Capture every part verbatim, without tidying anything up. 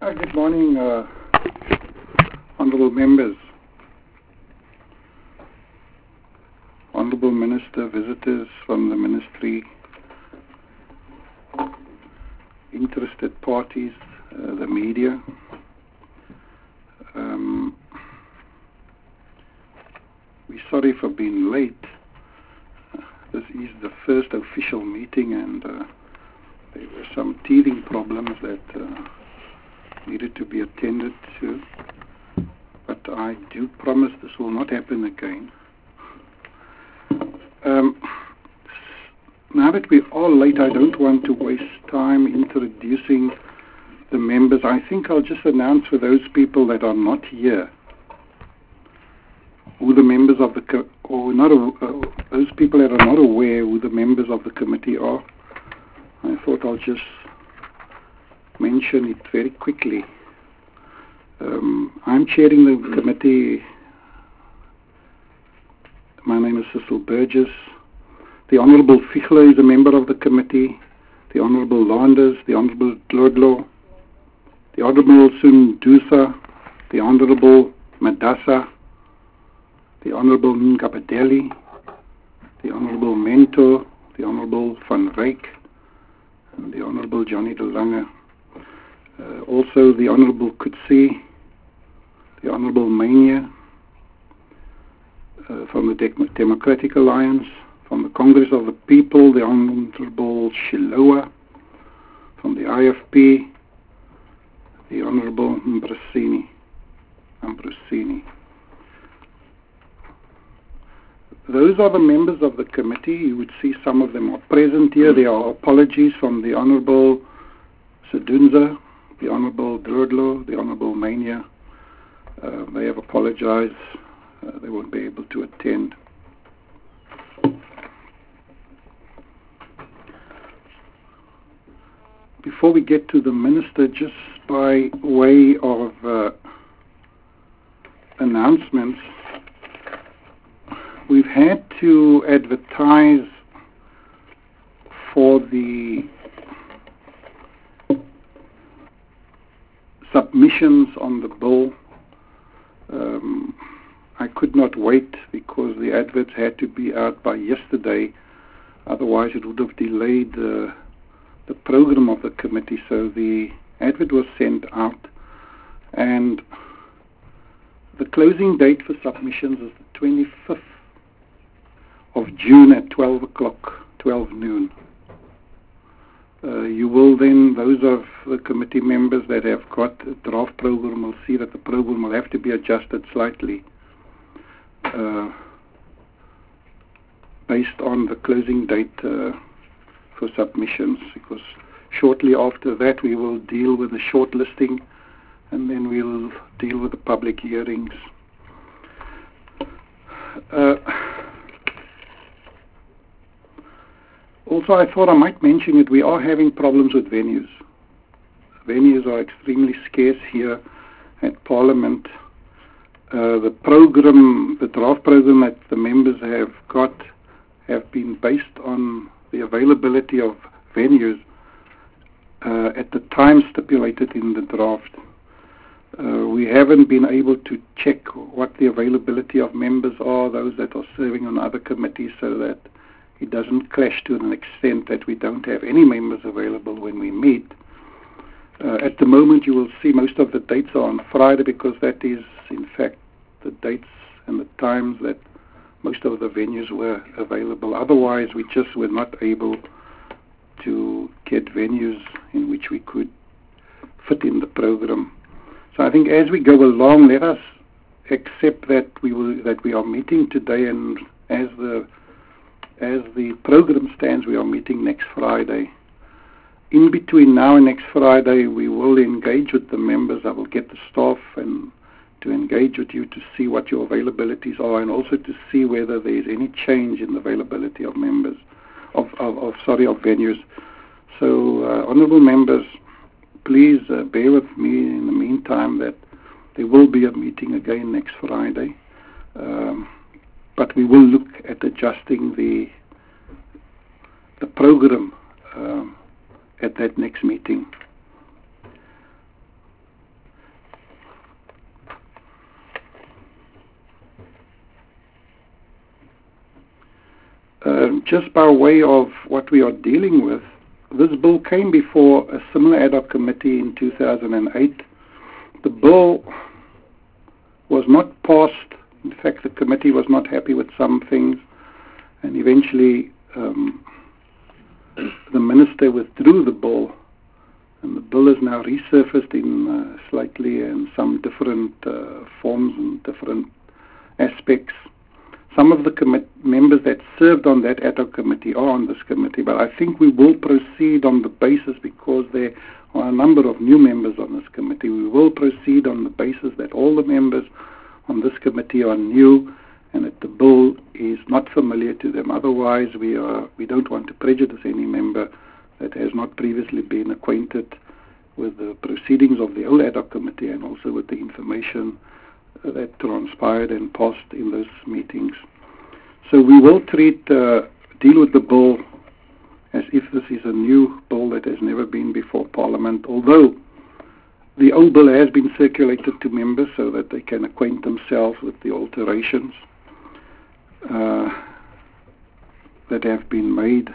Hi, good morning, uh, honourable members, honourable minister, visitors from the ministry, interested parties, uh, the media. Um, we're sorry for being late. Uh, this is the first official meeting, and uh, there were some teething problems that uh, needed to be attended to, but I do promise this will not happen again. Um, now that we're all late, I don't want to waste time introducing the members. I think I'll just announce for those people that are not here who the members of the co- or not uh, those people that are not aware who the members of the committee are. I thought I'll just mention it very quickly. Um, I'm chairing the committee. My name is Cecil Burgess. The Honourable Fichler is a member of the committee. The Honourable Landers, the Honourable Dlodlo, the Honourable Sundusa, the Honourable Madassa, the Honourable Nkabadeli, the Honourable Mento, the Honourable Van Rijk, and the Honourable Johnny de Lange. Uh, also the Honourable Kutsi, the Honourable Mania, uh, from the De- Democratic Alliance, from the Congress of the People, the Honourable Shilowa, from the I F P, the Honourable Ambrosini. Ambrosini. Those are the members of the committee. You would see some of them are present here. There are apologies from the Honourable Sedunza, the Honourable Dlodlo, the Honourable Mania. Uh, they have apologized. Uh, they won't be able to attend. Before we get to the minister, just by way of uh, announcements, we've had to advertise for the submissions on the bill. Um, I could not wait because the adverts had to be out by yesterday. Otherwise, it would have delayed uh, the program of the committee. So the advert was sent out, and the closing date for submissions is the twenty-fifth of June at twelve o'clock, twelve noon. Uh, you will then, those of the committee members that have got a draft program will see that the program will have to be adjusted slightly uh, based on the closing date uh, for submissions, because shortly after that we will deal with the shortlisting, and then we'll deal with the public hearings. Uh, Also, I thought I might mention it. We are having problems with venues. Venues are extremely scarce here at Parliament. Uh, the program, the draft program that the members have got, have been based on the availability of venues uh, at the time stipulated in the draft. Uh, we haven't been able to check what the availability of members are, those that are serving on other committees, so that it doesn't clash to an extent that we don't have any members available when we meet. Uh, at the moment, you will see most of the dates are on Friday, because that is, in fact, the dates and the times that most of the venues were available. Otherwise, we just were not able to get venues in which we could fit in the program. So I think as we go along, let us accept that we will, that we are meeting today, and as the As the program stands, we are meeting next Friday. In between now and next Friday, we will engage with the members. I will get the staff and to engage with you to see what your availabilities are, and also to see whether there is any change in the availability of members, of, of, of sorry, of venues. So, uh, honourable members, please uh, bear with me in the meantime that there will be a meeting again next Friday. Um, But we will look at adjusting the the program um, at that next meeting. just by way of what we are dealing with, this bill came before a similar ad hoc committee in two thousand eight. The bill was not passed. In fact, the committee was not happy with some things, and eventually um, the minister withdrew the bill, and the bill is now resurfaced in uh, slightly in some different uh, forms and different aspects. Some of the commit- members that served on that ad hoc committee are on this committee, but I think we will proceed on the basis, because there are a number of new members on this committee, we will proceed on the basis that all the members on this committee are new and that the bill is not familiar to them. Otherwise, we are we don't want to prejudice any member that has not previously been acquainted with the proceedings of the old ad hoc committee and also with the information that transpired and passed in those meetings. So we will treat, uh, deal with the bill as if this is a new bill that has never been before Parliament, although the old bill has been circulated to members so that they can acquaint themselves with the alterations uh, that have been made.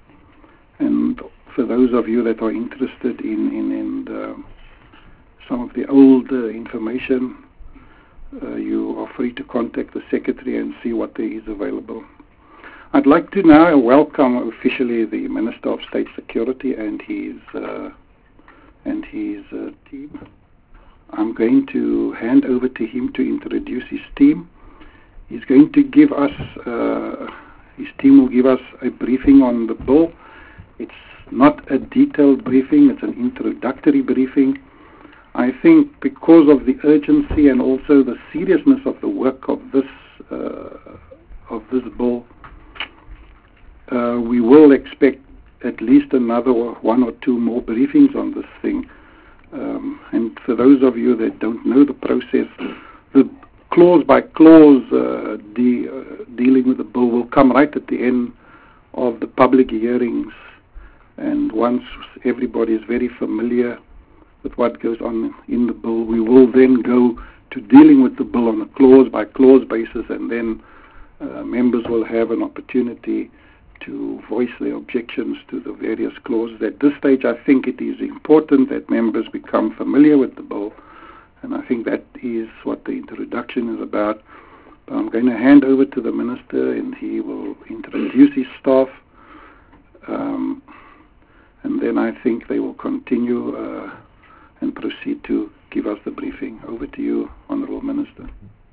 And for those of you that are interested in, in, in the, some of the old uh, information, uh, you are free to contact the Secretary and see what there is available. I'd like to now welcome officially the Minister of State Security and his uh, and his uh, team. I'm going to hand over to him to introduce his team. He's going to give us, uh, his team will give us a briefing on the bill. It's not a detailed briefing, it's an introductory briefing. I think because of the urgency and also the seriousness of the work of this uh, of this bill, uh, we will expect at least another one or two more briefings on this thing. Um, and for those of you that don't know the process, the clause by clause uh, de- uh, dealing with the bill will come right at the end of the public hearings. And once everybody is very familiar with what goes on in the bill, we will then go to dealing with the bill on a clause by clause basis, and then uh, members will have an opportunity to voice their objections to the various clauses. At this stage, I think it is important that members become familiar with the bill, and I think that is what the introduction is about. But I'm going to hand over to the Minister, and he will introduce his staff, um, and then I think they will continue uh, and proceed to give us the briefing. Over to you, Honourable Minister.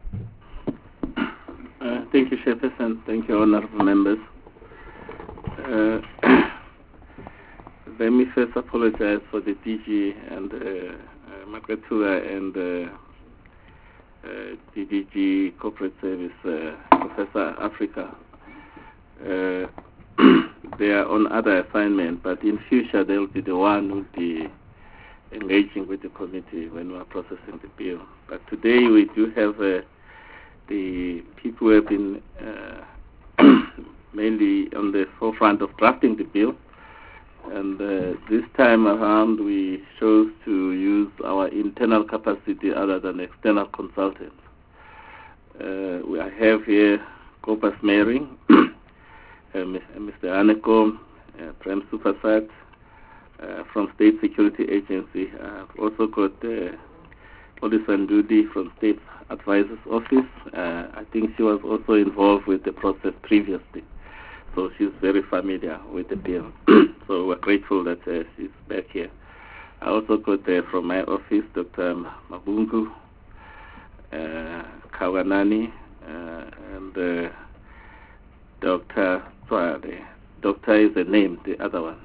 Uh, thank you, Chairperson. Thank you, honourable members. Uh, let me first apologize for the D G and uh, uh, Margaret Tua and uh, uh, D D G Corporate Service, uh, Professor Africa. Uh, they are on other assignment, but in future they'll be the one who will be engaging with the committee when we are processing the bill. But today we do have uh, the people who have been uh, mainly on the forefront of drafting the bill, and uh, this time around we chose to use our internal capacity other than external consultants. Uh, we have here Corpus Mary, uh, Mister Aneko, uh, Prem Supersat uh, from State Security Agency. I've also got uh, Police Ndudi from State Advisor's Office. Uh, I think she was also involved with the process previously, so she's very familiar with the bill. So we're grateful that uh, she's back here. I also got uh, from my office Doctor Mabungu, uh, Kawanani, uh, and uh, Doctor Swade. Doctor is the name, the other one.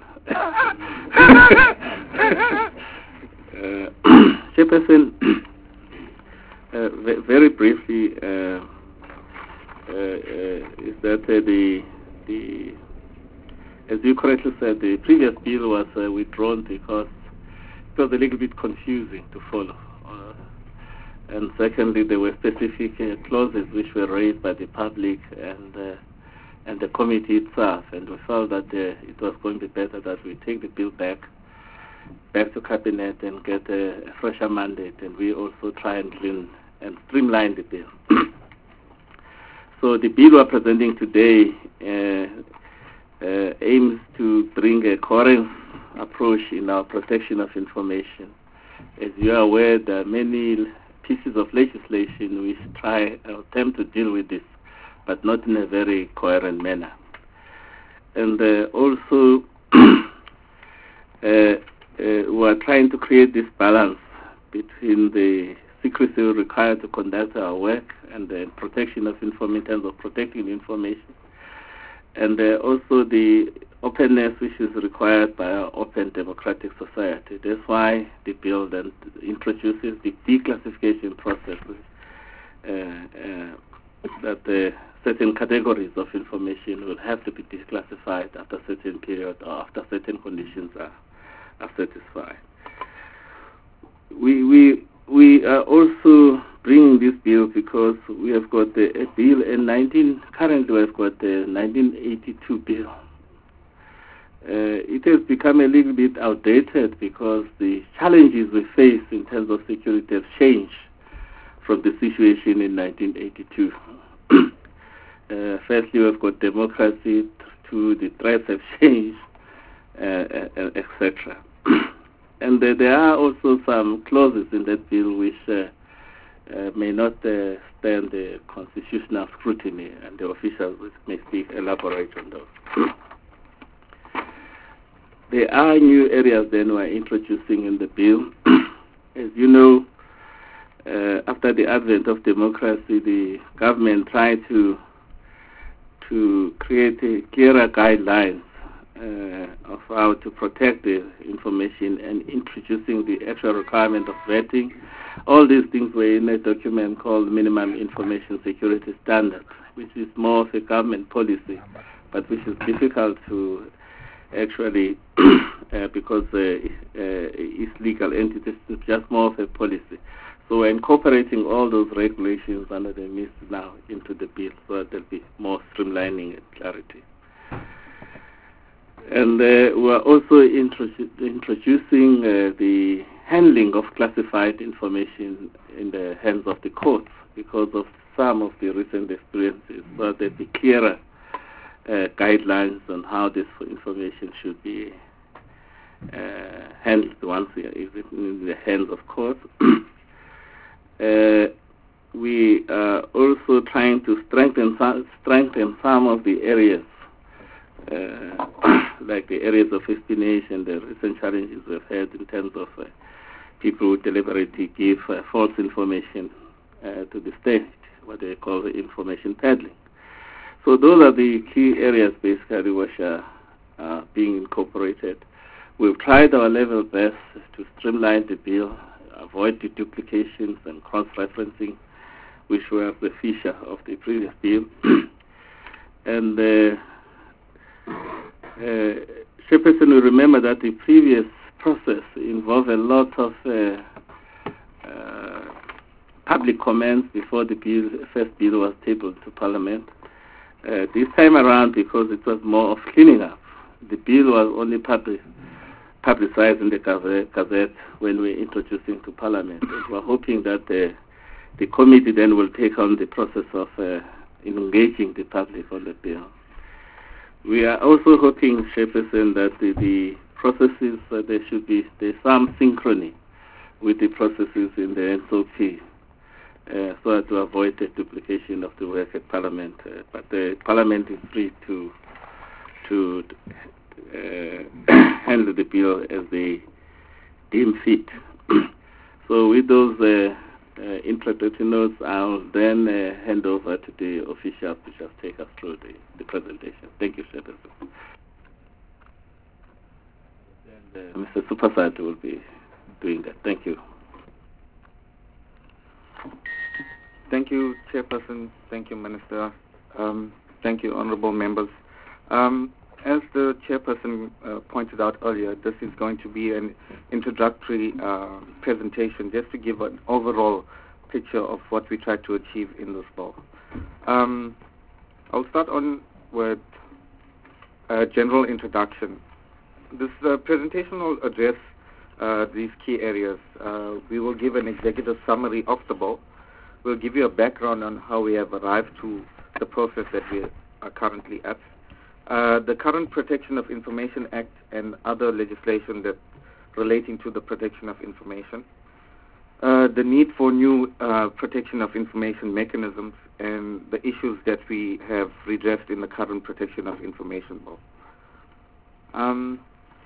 uh, Chairperson, uh, v- very briefly, uh, uh, uh, is that uh, the the as you correctly said, the previous bill was uh, withdrawn because it was a little bit confusing to follow. Uh, and secondly, there were specific uh, clauses which were raised by the public and uh, and the committee itself, and we felt that uh, it was going to be better that we take the bill back back to cabinet and get a, a fresher mandate, and we also try and clean and streamline the bill. So the bill we're presenting today uh, uh, aims to bring a coherent approach in our protection of information. As you are aware, there are many pieces of legislation which try or attempt to deal with this, but not in a very coherent manner. And uh, also, uh, uh, we are trying to create this balance between the secrecy required to conduct our work and the protection of information, in terms of protecting information, and uh, also the openness which is required by our open democratic society. That's why the bill then introduces the declassification process, uh, uh, that uh, certain categories of information will have to be declassified after a certain period or after certain conditions are, are satisfied. We, we, we are also bringing this bill because we have got the, a bill in nineteen, currently we have got the nineteen eighty-two bill. Uh, it has become a little bit outdated because the challenges we face in terms of security have changed from the situation in nineteen eighty-two. uh, firstly, we've got democracy, to the threats have changed, uh, uh, et cetera. And uh, there are also some clauses in that bill which uh, uh, may not uh, stand the constitutional scrutiny, and the officials may speak, elaborate on those. There are new areas then we're introducing in the bill. As you know, uh, after the advent of democracy, the government tried to to create a clearer guidelines uh, of how to protect the information and introducing the actual requirement of vetting. All these things were in a document called Minimum Information Security Standards, which is more of a government policy, but which is difficult to actually, uh, because uh, uh, it's legal entities, it's just more of a policy. So we're incorporating all those regulations under the M I S now into the bill so that there'll be more streamlining and clarity. And uh, we're also introdu introducing uh, the handling of classified information in the hands of the courts because of some of the recent experiences, so that there'll be clearer Uh, guidelines on how this information should be uh, handled once it is in the hands of courts. uh, we are also trying to strengthen some, strengthen some of the areas, uh, like the areas of espionage and the recent challenges we've had in terms of uh, people who deliberately give uh, false information uh, to the state, what they call information peddling. So those are the key areas basically which are uh, being incorporated. We've tried our level best to streamline the bill, avoid the duplications and cross-referencing, which were the feature of the previous bill. And uh, uh, Chairperson will remember that the previous process involved a lot of uh, uh, public comments before the bill, first bill was tabled to Parliament. Uh, this time around, because it was more of cleaning up, the bill was only public, publicized in the Gazette when we were introducing to Parliament. And we're hoping that the, the committee then will take on the process of uh, engaging the public on the bill. We are also hoping, Chairperson, that the, the processes, uh, there should be there's some synchrony with the processes in the N S O P. Uh, so as to avoid the duplication of the work at Parliament. Uh, but the Parliament is free to to uh, handle the bill as they deem fit. So with those uh, uh, introductory notes, I'll then uh, hand over to the officials to just take us through the, the presentation. Thank you, Chairperson. And uh, Mister Supasad will be doing that. Thank you. Thank you, Chairperson. Thank you, Minister. Um, thank you, honorable members. Um, as the Chairperson uh, pointed out earlier, this is going to be an introductory uh, presentation just to give an overall picture of what we try to achieve in this law. Um, I'll start on with a general introduction. This uh, presentation will address uh, these key areas. Uh, we will give an executive summary of the bill. We'll give you a background on how we have arrived to the process that we are currently at. Uh, the current Protection of Information Act and other legislation that relating to the protection of information, uh, the need for new uh, protection of information mechanisms, and the issues that we have redressed in the current Protection of Information Bill. Um,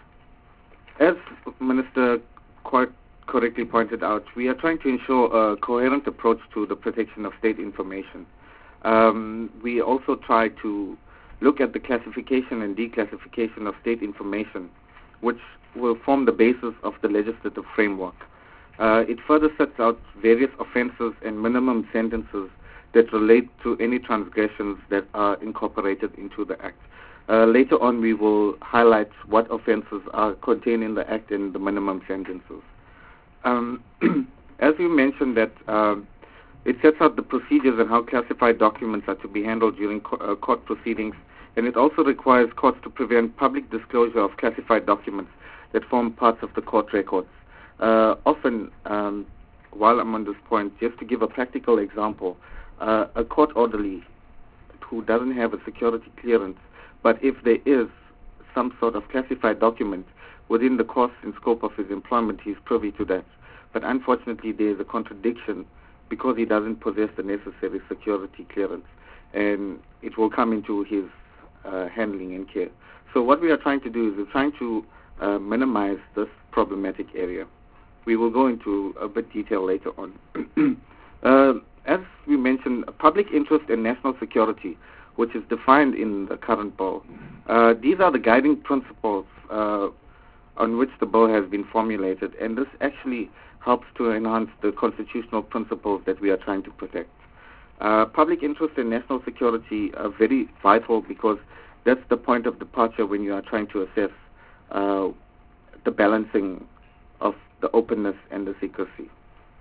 as Minister quite correctly pointed out, we are trying to ensure a coherent approach to the protection of state information. Um, we also try to look at the classification and declassification of state information, which will form the basis of the legislative framework. Uh, it further sets out various offenses and minimum sentences that relate to any transgressions that are incorporated into the Act. Uh, later on, we will highlight what offenses are contained in the Act and the minimum sentences. Um, as you mentioned, that uh, it sets out the procedures and how classified documents are to be handled during co- uh, court proceedings, and it also requires courts to prevent public disclosure of classified documents that form parts of the court records. Uh, often, um, while I'm on this point, just to give a practical example, uh, a court orderly who doesn't have a security clearance, but if there is some sort of classified document within the course and scope of his employment, he's privy to that. But unfortunately, there is a contradiction because he doesn't possess the necessary security clearance, and it will come into his uh, handling and care. So what we are trying to do is we're trying to uh, minimize this problematic area. We will go into a bit detail later on. uh, as we mentioned, public interest and national security, which is defined in the current bill. Uh, these are the guiding principles uh, on which the bill has been formulated, and this actually helps to enhance the constitutional principles that we are trying to protect. Uh, public interest and national security are very vital because that's the point of departure when you are trying to assess uh, the balancing of the openness and the secrecy.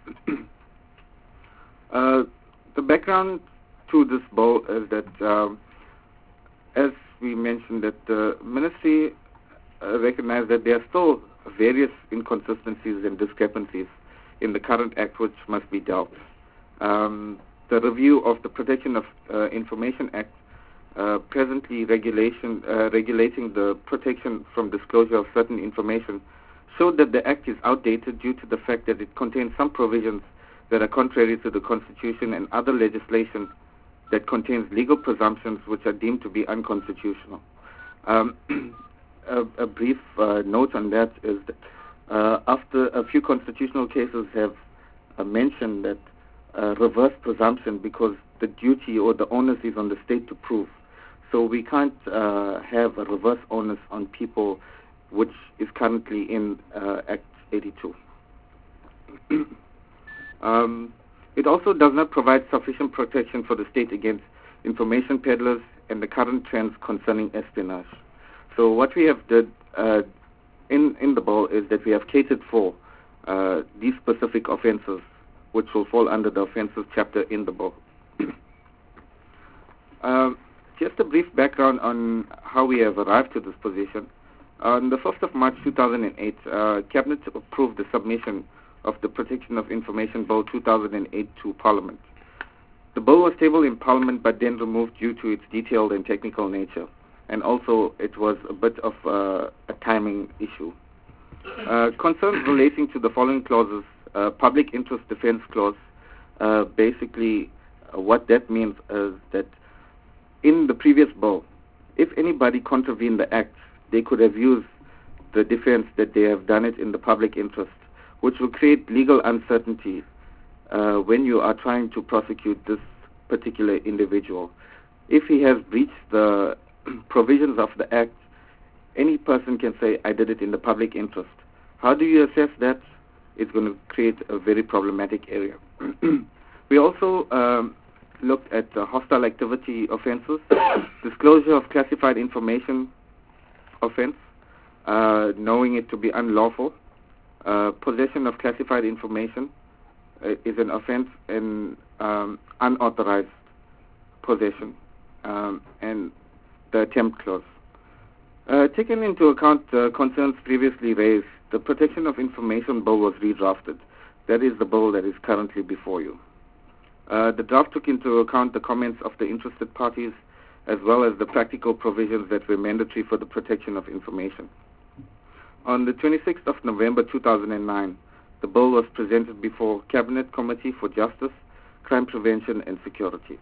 uh, the background to this bill is that, um, as we mentioned, that the ministry uh, recognized that there are still various inconsistencies and discrepancies in the current Act which must be dealt. Um, the review of the Protection of uh, Information Act, uh, presently regulation uh, regulating the protection from disclosure of certain information, showed that the Act is outdated due to the fact that it contains some provisions that are contrary to the Constitution and other legislation that contains legal presumptions which are deemed to be unconstitutional. Um, a, a brief uh, note on that is that uh, after a few constitutional cases have uh, mentioned that uh, reverse presumption because the duty or the onus is on the state to prove. So we can't uh, have a reverse onus on people, which is currently in uh, Act eighty-two. um, it also does not provide sufficient protection for the state against information peddlers and the current trends concerning espionage. So what we have did uh, in, in the bill is that we have catered for uh, these specific offenses, which will fall under the offenses chapter in the bill. um, just a brief background on how we have arrived to this position. On the first of March two thousand eight, uh, Cabinet approved the submission of the Protection of Information Bill two thousand eight to Parliament. The bill was tabled in Parliament but then removed due to its detailed and technical nature, and also it was a bit of uh, a timing issue. Uh, concerns relating to the following clauses: uh, public interest defense clause. Uh, basically, uh, what that means is that in the previous bill, if anybody contravened the Act, they could have used the defense that they have done it in the public interest, which will create legal uncertainty uh, when you are trying to prosecute this particular individual. If he has breached the provisions of the Act, any person can say, I did it in the public interest. How do you assess that? It's going to create a very problematic area. We also um, looked at uh, hostile activity offenses, disclosure of classified information offense, uh, knowing it to be unlawful, uh, possession of classified information uh, is an offense in um, unauthorized possession, um, and the attempt clause. Uh, taking into account uh, concerns previously raised, the Protection of Information Bill was redrafted. That is the bill that is currently before you. Uh, the draft took into account the comments of the interested parties as well as the practical provisions that were mandatory for the protection of information. On the twenty-sixth of November two thousand nine, the bill was presented before Cabinet Committee for Justice, Crime Prevention and Security.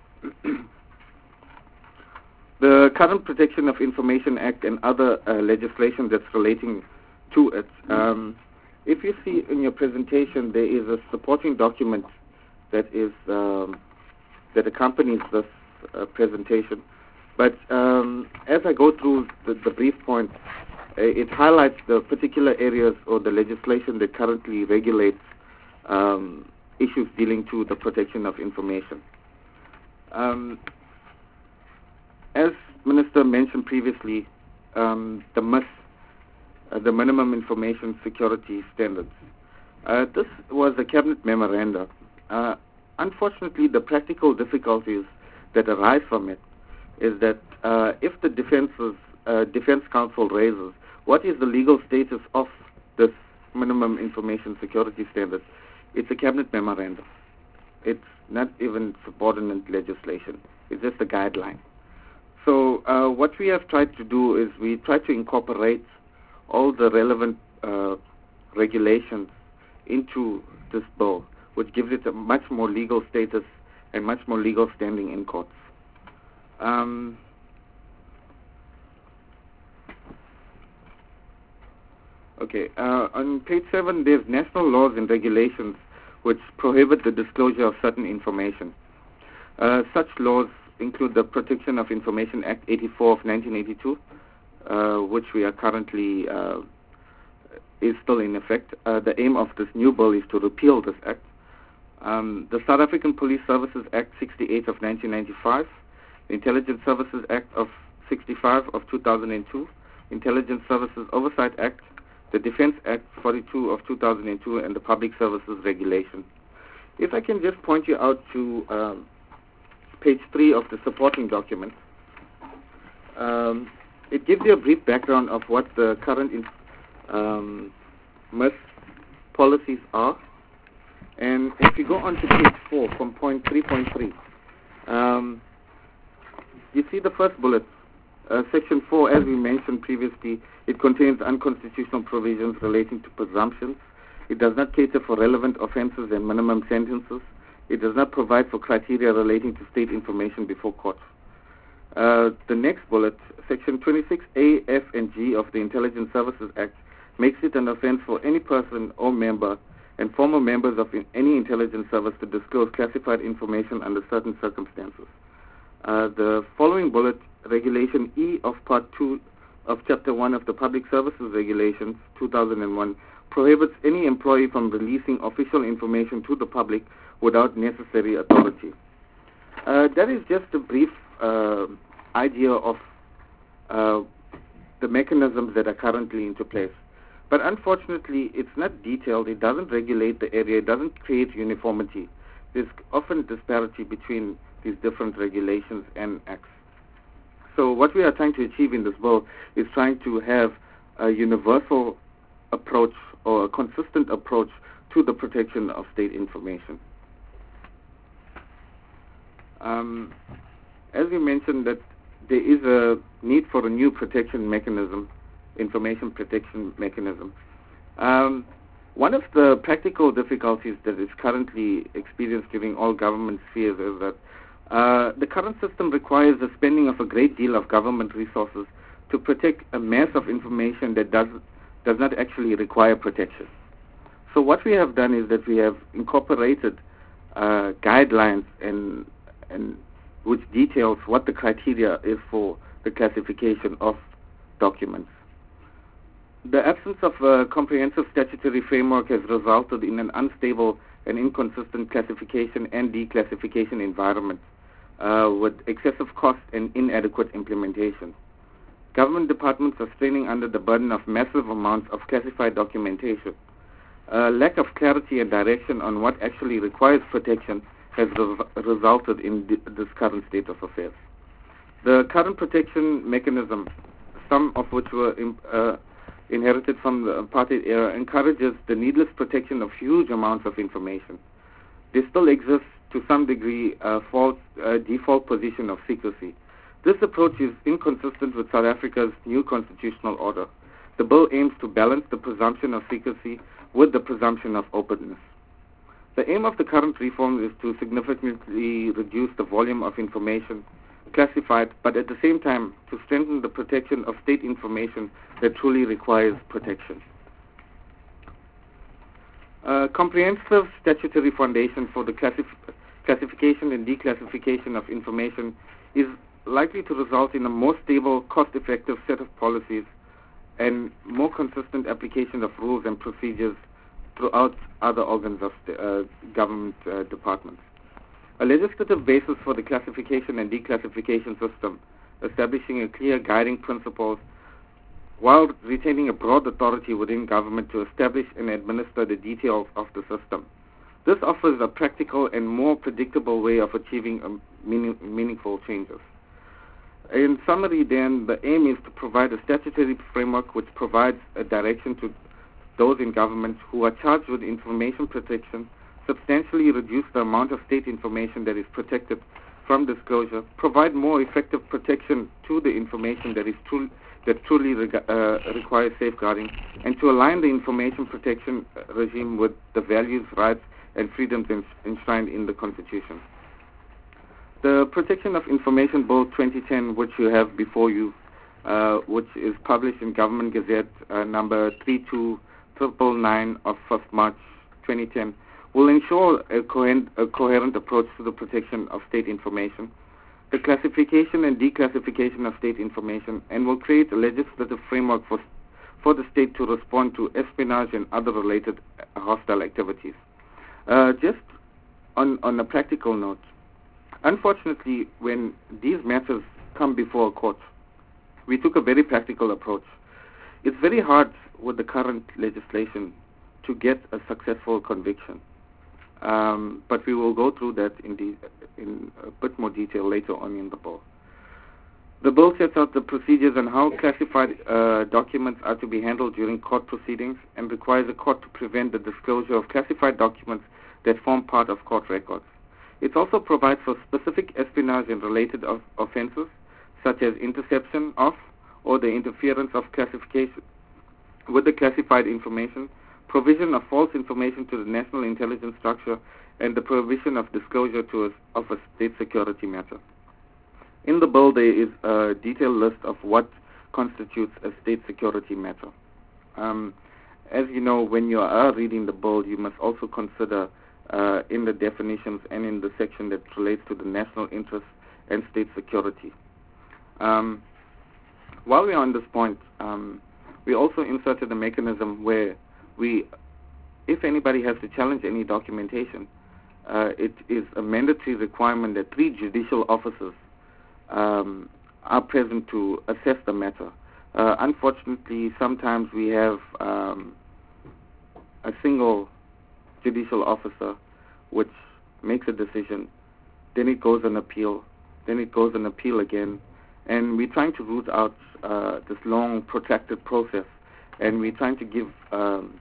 The current Protection of Information Act and other uh, legislation that's relating to it, um, if you see in your presentation, there is a supporting document that is um, that accompanies this uh, presentation. But um, as I go through the, the brief points, uh, it highlights the particular areas or the legislation that currently regulates um, issues dealing to the protection of information. Um, as Minister mentioned previously, um, the M I S, uh, the Minimum Information Security Standards. Uh, this was a cabinet memoranda. Uh, unfortunately, the practical difficulties that arise from it is that uh, if the defense's, uh, defense counsel raises what is the legal status of this Minimum Information Security Standards, it's a cabinet memorandum. It's not even subordinate legislation. It's just a guideline. So uh, what we have tried to do is we try to incorporate all the relevant uh, regulations into this bill, which gives it a much more legal status and much more legal standing in courts. Um, okay, uh, on page seven, there's national laws and regulations which prohibit the disclosure of certain information. Uh, such laws include the Protection of Information Act eighty-four of nineteen eighty-two, uh, which we are currently, uh, is still in effect. Uh, the aim of this new bill is to repeal this act. Um, the South African Police Services Act sixty-eight of nineteen ninety-five, the Intelligence Services Act of sixty-five of two thousand two, Intelligence Services Oversight Act, the Defense Act forty-two of two thousand two, and the Public Services Regulation. If I can just point you out to um, page three of the supporting document, um, it gives you a brief background of what the current in, um, M I S policies are. And if you go on to page four from point three point three, um, you see the first bullet, uh, section four, as we mentioned previously, it contains unconstitutional provisions relating to presumptions. It does not cater for relevant offenses and minimum sentences. It does not provide for criteria relating to state information before court. Uh, the next bullet, section twenty-six A, F, and G of the Intelligence Services Act makes it an offense for any person or member and former members of in any intelligence service to disclose classified information under certain circumstances. Uh, the following bullet, Regulation E of Part two of Chapter one of the Public Services Regulations, two thousand one, prohibits any employee from releasing official information to the public without necessary authority. Uh, that is just a brief uh, idea of uh, the mechanisms that are currently into place. But unfortunately, it's not detailed. It doesn't regulate the area. It doesn't create uniformity. There's often disparity between these different regulations and acts. So what we are trying to achieve in this bill is trying to have a universal approach or a consistent approach to the protection of state information. Um, as we mentioned, that there is a need for a new protection mechanism, information protection mechanism. Um, one of the practical difficulties that is currently experienced during all government spheres is that uh, the current system requires the spending of a great deal of government resources to protect a mass of information that does, does not actually require protection. So what we have done is that we have incorporated uh, guidelines and, and which details what the criteria is for the classification of documents. The absence of a comprehensive statutory framework has resulted in an unstable and inconsistent classification and declassification environment uh, with excessive cost and inadequate implementation. Government departments are straining under the burden of massive amounts of classified documentation. Uh, lack of clarity and direction on what actually requires protection has re resulted in this current state of affairs. The current protection mechanism, some of which were in, uh, inherited from the apartheid era, encourages the needless protection of huge amounts of information. There still exists, to some degree, a false, uh, default position of secrecy. This approach is inconsistent with South Africa's new constitutional order. The bill aims to balance the presumption of secrecy with the presumption of openness. The aim of the current reform is to significantly reduce the volume of information classified, but at the same time to strengthen the protection of state information that truly requires protection. A comprehensive statutory foundation for the classif- classification and declassification of information is likely to result in a more stable, cost-effective set of policies and more consistent application of rules and procedures throughout other organs of the, uh, government uh, departments. A legislative basis for the classification and declassification system, establishing a clear guiding principles while retaining a broad authority within government to establish and administer the details of the system. This offers a practical and more predictable way of achieving um, meaning, meaningful changes. In summary, then, the aim is to provide a statutory framework which provides a direction to those in government who are charged with information protection, substantially reduce the amount of state information that is protected from disclosure, provide more effective protection to the information that is truly that truly rega- uh, requires safeguarding, and to align the information protection regime with the values, rights, and freedoms enshrined in the Constitution. The Protection of Information Bill twenty ten, which you have before you, uh, which is published in Government Gazette uh, number three two nine nine of first March twenty ten, will ensure a coherent, a coherent approach to the protection of state information, the classification and declassification of state information, and will create a legislative framework for, for the state to respond to espionage and other related hostile activities. Uh, just on, on a practical note, unfortunately, when these matters come before a court, we took a very practical approach. It's very hard with the current legislation to get a successful conviction. Um, but we will go through that in, de- in a bit more detail later on in the bill. The bill sets out the procedures on how classified uh, documents are to be handled during court proceedings and requires a court to prevent the disclosure of classified documents that form part of court records. It also provides for specific espionage and related of- offenses, such as interception of or the interference of classification with the classified information, provision of false information to the national intelligence structure, and the prohibition of disclosure to a, of a state security matter. In the bill, there is a detailed list of what constitutes a state security matter. Um, as you know, when you are reading the bill, you must also consider uh, in the definitions and in the section that relates to the national interest and state security. Um, while we are on this point, um, we also inserted a mechanism where we, if anybody has to challenge any documentation, uh, it is a mandatory requirement that three judicial officers um, are present to assess the matter. Uh, unfortunately, sometimes we have um, a single judicial officer which makes a decision, then it goes on appeal, then it goes on appeal again, and we're trying to root out uh, this long, protracted process, and we're trying to give um,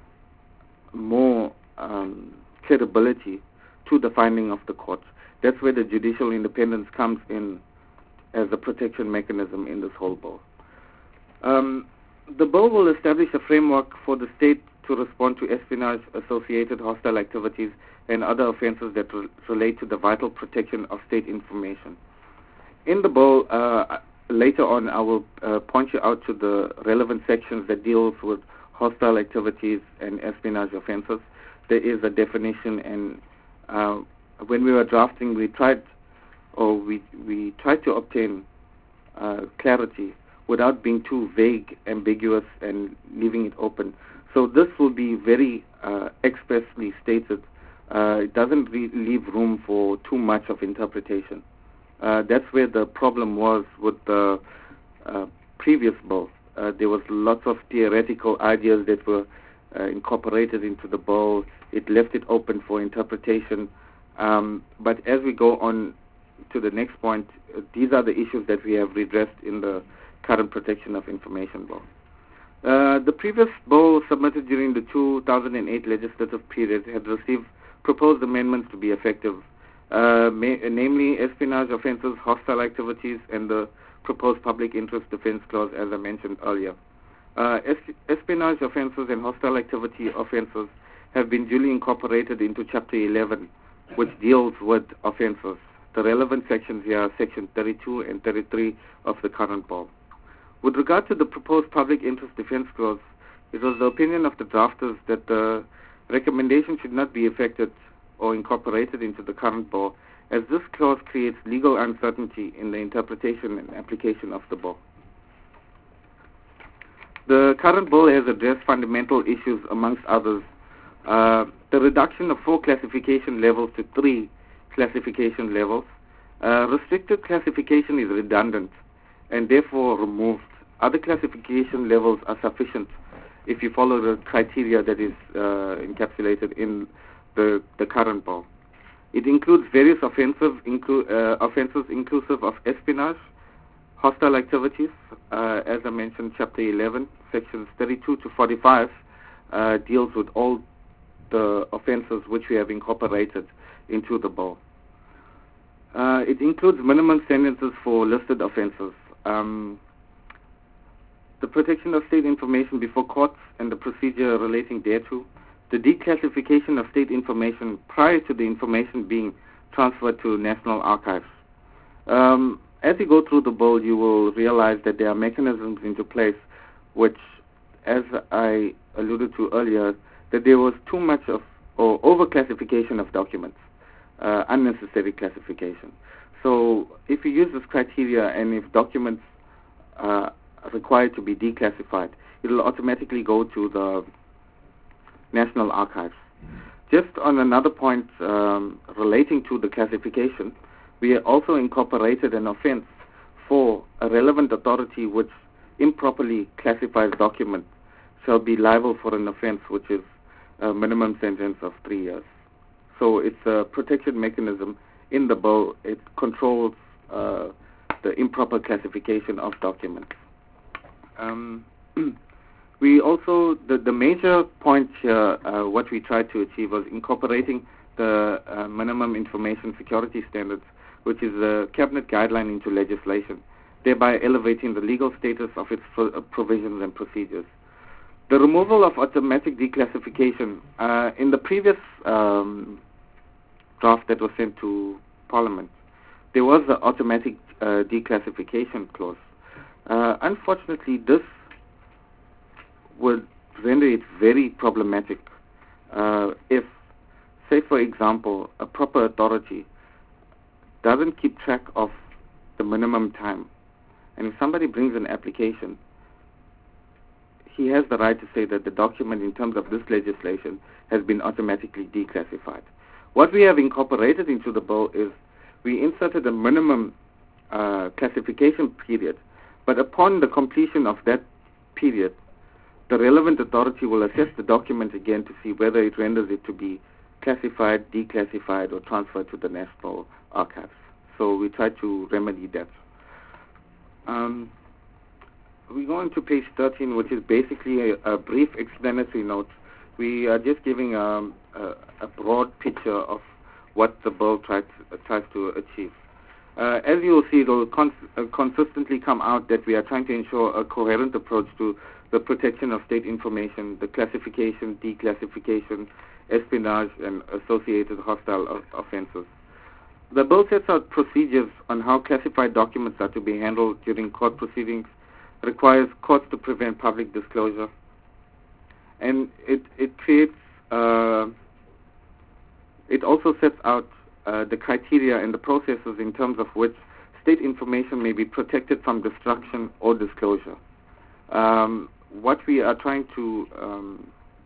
more um, credibility to the finding of the court. That's where the judicial independence comes in as a protection mechanism in this whole bill. Um, the bill will establish a framework for the state to respond to espionage, associated hostile activities, and other offenses that re- relate to the vital protection of state information. In the bill, uh, later on, I will uh, point you out to the relevant sections that deals with hostile activities and espionage offenses. There is a definition, and uh, when we were drafting, we tried, or we we tried to obtain uh, clarity without being too vague, ambiguous, and leaving it open. So this will be very uh, expressly stated. Uh, it doesn't re- leave room for too much of interpretation. Uh, that's where the problem was with the uh, previous bill. Uh, there was lots of theoretical ideas that were uh, incorporated into the bill. It left it open for interpretation. Um, but as we go on to the next point, uh, these are the issues that we have redressed in the current Protection of Information Bill. Uh, the previous bill submitted during the two thousand eight legislative period had received proposed amendments to be effective uh, may, uh, namely espionage offences, hostile activities, and the proposed public interest defence clause, as I mentioned earlier. Uh, es- espionage offences and hostile activity offences have been duly incorporated into Chapter eleven, which deals with offences. The relevant sections here are Section thirty-two and thirty-three of the current bill. With regard to the proposed public interest defence clause, it was the opinion of the drafters that the recommendation should not be effected or incorporated into the current bill, as this clause creates legal uncertainty in the interpretation and application of the bill. The current bill has addressed fundamental issues, amongst others, uh, the reduction of four classification levels to three classification levels. Uh, restricted classification is redundant and therefore removed. Other classification levels are sufficient if you follow the criteria that is uh, encapsulated in the, the current bill. It includes various offensive inclu- uh, offenses inclusive of espionage, hostile activities, uh, as I mentioned, Chapter eleven, Sections thirty-two to forty-five uh, deals with all the offenses which we have incorporated into the bill. Uh, it includes minimum sentences for listed offenses. Um, the protection of state information before courts and the procedure relating thereto, the declassification of state information prior to the information being transferred to National Archives. Um, as you go through the bill, you will realize that there are mechanisms into place which, as I alluded to earlier, that there was too much of, or over-classification of documents, uh, unnecessary classification. So if you use this criteria and if documents uh, are required to be declassified, it will automatically go to the National Archives. Just on another point um, relating to the classification, we also incorporated an offense for a relevant authority which improperly classifies documents shall be liable for an offense which is a minimum sentence of three years. So it's a protection mechanism in the bill. It controls uh, the improper classification of documents. Um, we also, the, the major point here, uh, what we tried to achieve was incorporating the uh, minimum information security standards, which is a cabinet guideline, into legislation, thereby elevating the legal status of its pro- uh, provisions and procedures. The removal of automatic declassification, uh, in the previous um, draft that was sent to Parliament, there was the automatic uh, declassification clause. Uh, unfortunately, this would render it very problematic uh, if, say for example, a proper authority doesn't keep track of the minimum time. And if somebody brings an application, he has the right to say that the document in terms of this legislation has been automatically declassified. What we have incorporated into the bill is we inserted a minimum uh, classification period, but upon the completion of that period, the relevant authority will assess the document again to see whether it renders it to be classified, declassified, or transferred to the National Archives. So we try to remedy that. Um, we go into page thirteen, which is basically a, a brief explanatory note. We are just giving um, a, a broad picture of what the bill tries, uh, tries to achieve. Uh, as you will see, it will cons- uh, consistently come out that we are trying to ensure a coherent approach to the protection of state information, the classification, declassification, espionage, and associated hostile o- offenses. The bill sets out procedures on how classified documents are to be handled during court proceedings, requires courts to prevent public disclosure, and it, it creates, uh, it also sets out uh, the criteria and the processes in terms of which state information may be protected from destruction or disclosure. Um, what we are trying to um,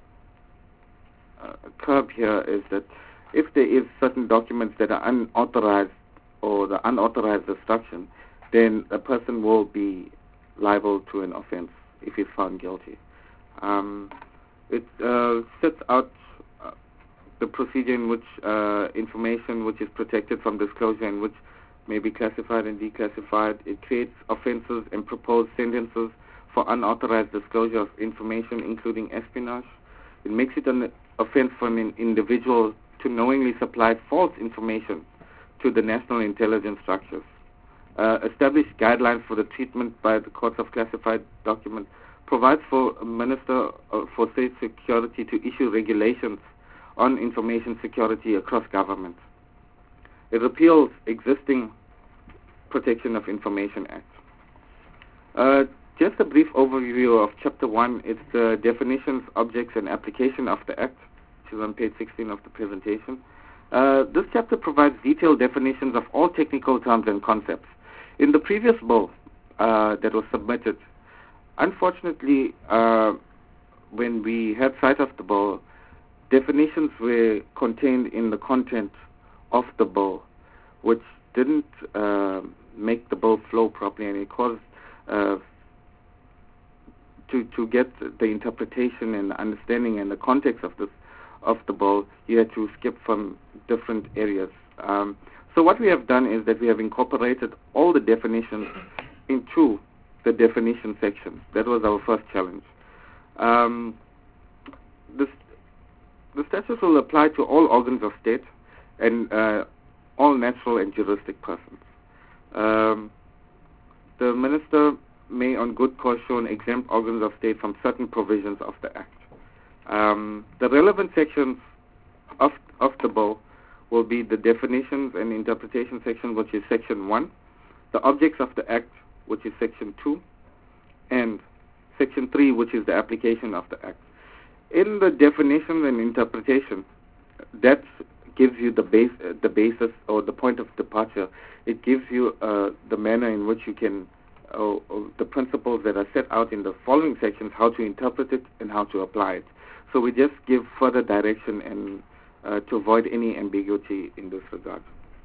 uh, curb here is that if there is certain documents that are unauthorized or the unauthorized destruction, then a person will be liable to an offense if he's found guilty. Um, it uh, sets out uh, the procedure in which uh, information which is protected from disclosure and which may be classified and declassified. It creates offenses and proposed sentences for unauthorized disclosure of information, including espionage. It makes it an offense for an individual to knowingly supply false information to the national intelligence structures, uh, establish guidelines for the treatment by the courts of classified documents, provides for a Minister uh, for State Security to issue regulations on information security across government. It repeals existing Protection of Information Act. Uh, just a brief overview of Chapter one. It's the definitions, objects, and application of the Act, which is on page sixteen of the presentation. Uh, this chapter provides detailed definitions of all technical terms and concepts. In the previous bill uh, that was submitted, unfortunately, uh, when we had sight of the bill, definitions were contained in the content of the bill, which didn't uh, make the bill flow properly, and it caused uh, to to get the interpretation and the understanding and the context of this of the bill, you had to skip from different areas. Um, so what we have done is that we have incorporated all the definitions into the definition section. That was our first challenge. Um, this, the statutes will apply to all organs of state and uh, all natural and juristic persons. Um, the minister may, on good cause shown, exempt organs of state from certain provisions of the Act. Um, the relevant sections of, of the bill will be the definitions and interpretation section, which is section one, the objects of the Act, which is section two, and section three, which is the application of the Act. In the definition and interpretation, that gives you the base, uh, the basis or the point of departure. It gives you uh, the manner in which you can, uh, the principles that are set out in the following sections, how to interpret it and how to apply it. So we just give further direction and uh, to avoid any ambiguity in this regard.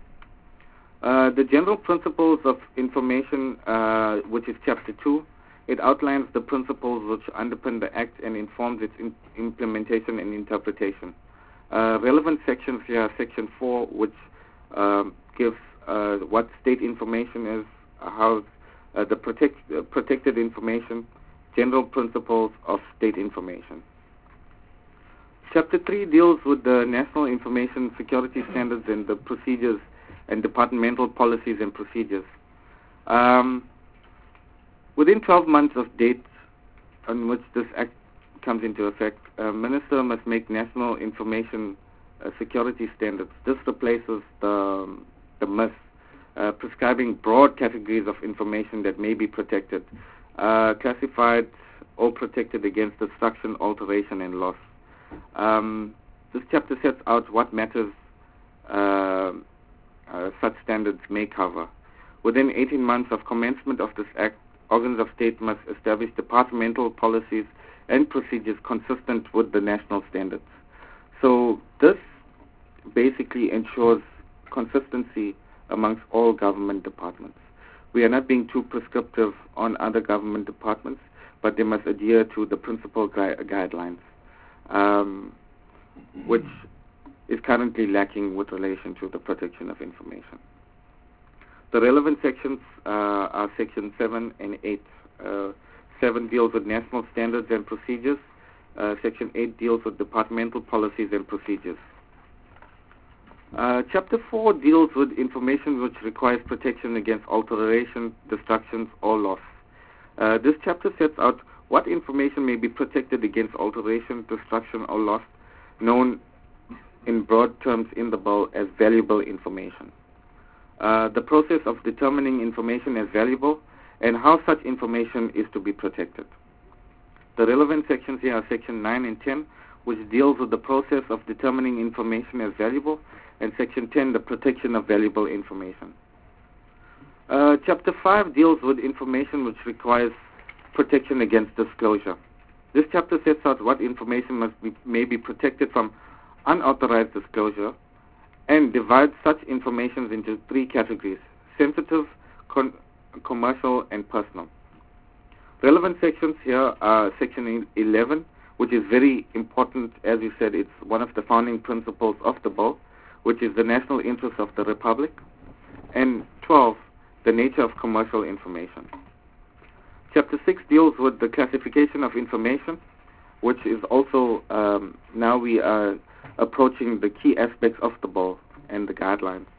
Uh, the general principles of information, uh, which is chapter two, it outlines the principles which underpin the Act and informs its in implementation and interpretation. Uh, relevant sections here are section four, which um, gives uh, what state information is, how uh, the protect, uh, protected information, general principles of state information. Chapter three deals with the National Information Security Standards and the procedures and departmental policies and procedures. Um, within twelve months of date on which this Act comes into effect, a minister must make National Information uh, Security Standards. This replaces the, the M I S, uh, prescribing broad categories of information that may be protected, uh, classified or protected against destruction, alteration, and loss. Um, this chapter sets out what matters uh, uh, such standards may cover. Within eighteen months of commencement of this Act, organs of state must establish departmental policies and procedures consistent with the national standards. So this basically ensures consistency amongst all government departments. We are not being too prescriptive on other government departments, but they must adhere to the principal gui guidelines. Um, which is currently lacking with relation to the protection of information. The relevant sections uh, are section seven and eight. Uh, seven deals with national standards and procedures. Uh, section eight deals with departmental policies and procedures. Uh, chapter four deals with information which requires protection against alteration, destructions, or loss. Uh, this chapter sets out what information may be protected against alteration, destruction, or loss, known in broad terms in the bill as valuable information. Uh, the process of determining information as valuable and how such information is to be protected. The relevant sections here are section nine and ten, which deals with the process of determining information as valuable, and section ten, the protection of valuable information. Uh, chapter five deals with information which requires protection against disclosure. This chapter sets out what information must be, may be protected from unauthorized disclosure and divides such information into three categories: sensitive, con commercial, and personal. Relevant sections here are section eleven, which is very important. As you said, it's one of the founding principles of the bill, which is the national interest of the Republic, and twelve, the nature of commercial information. Chapter six deals with the classification of information, which is also, um, now we are approaching the key aspects of the bill and the guidelines.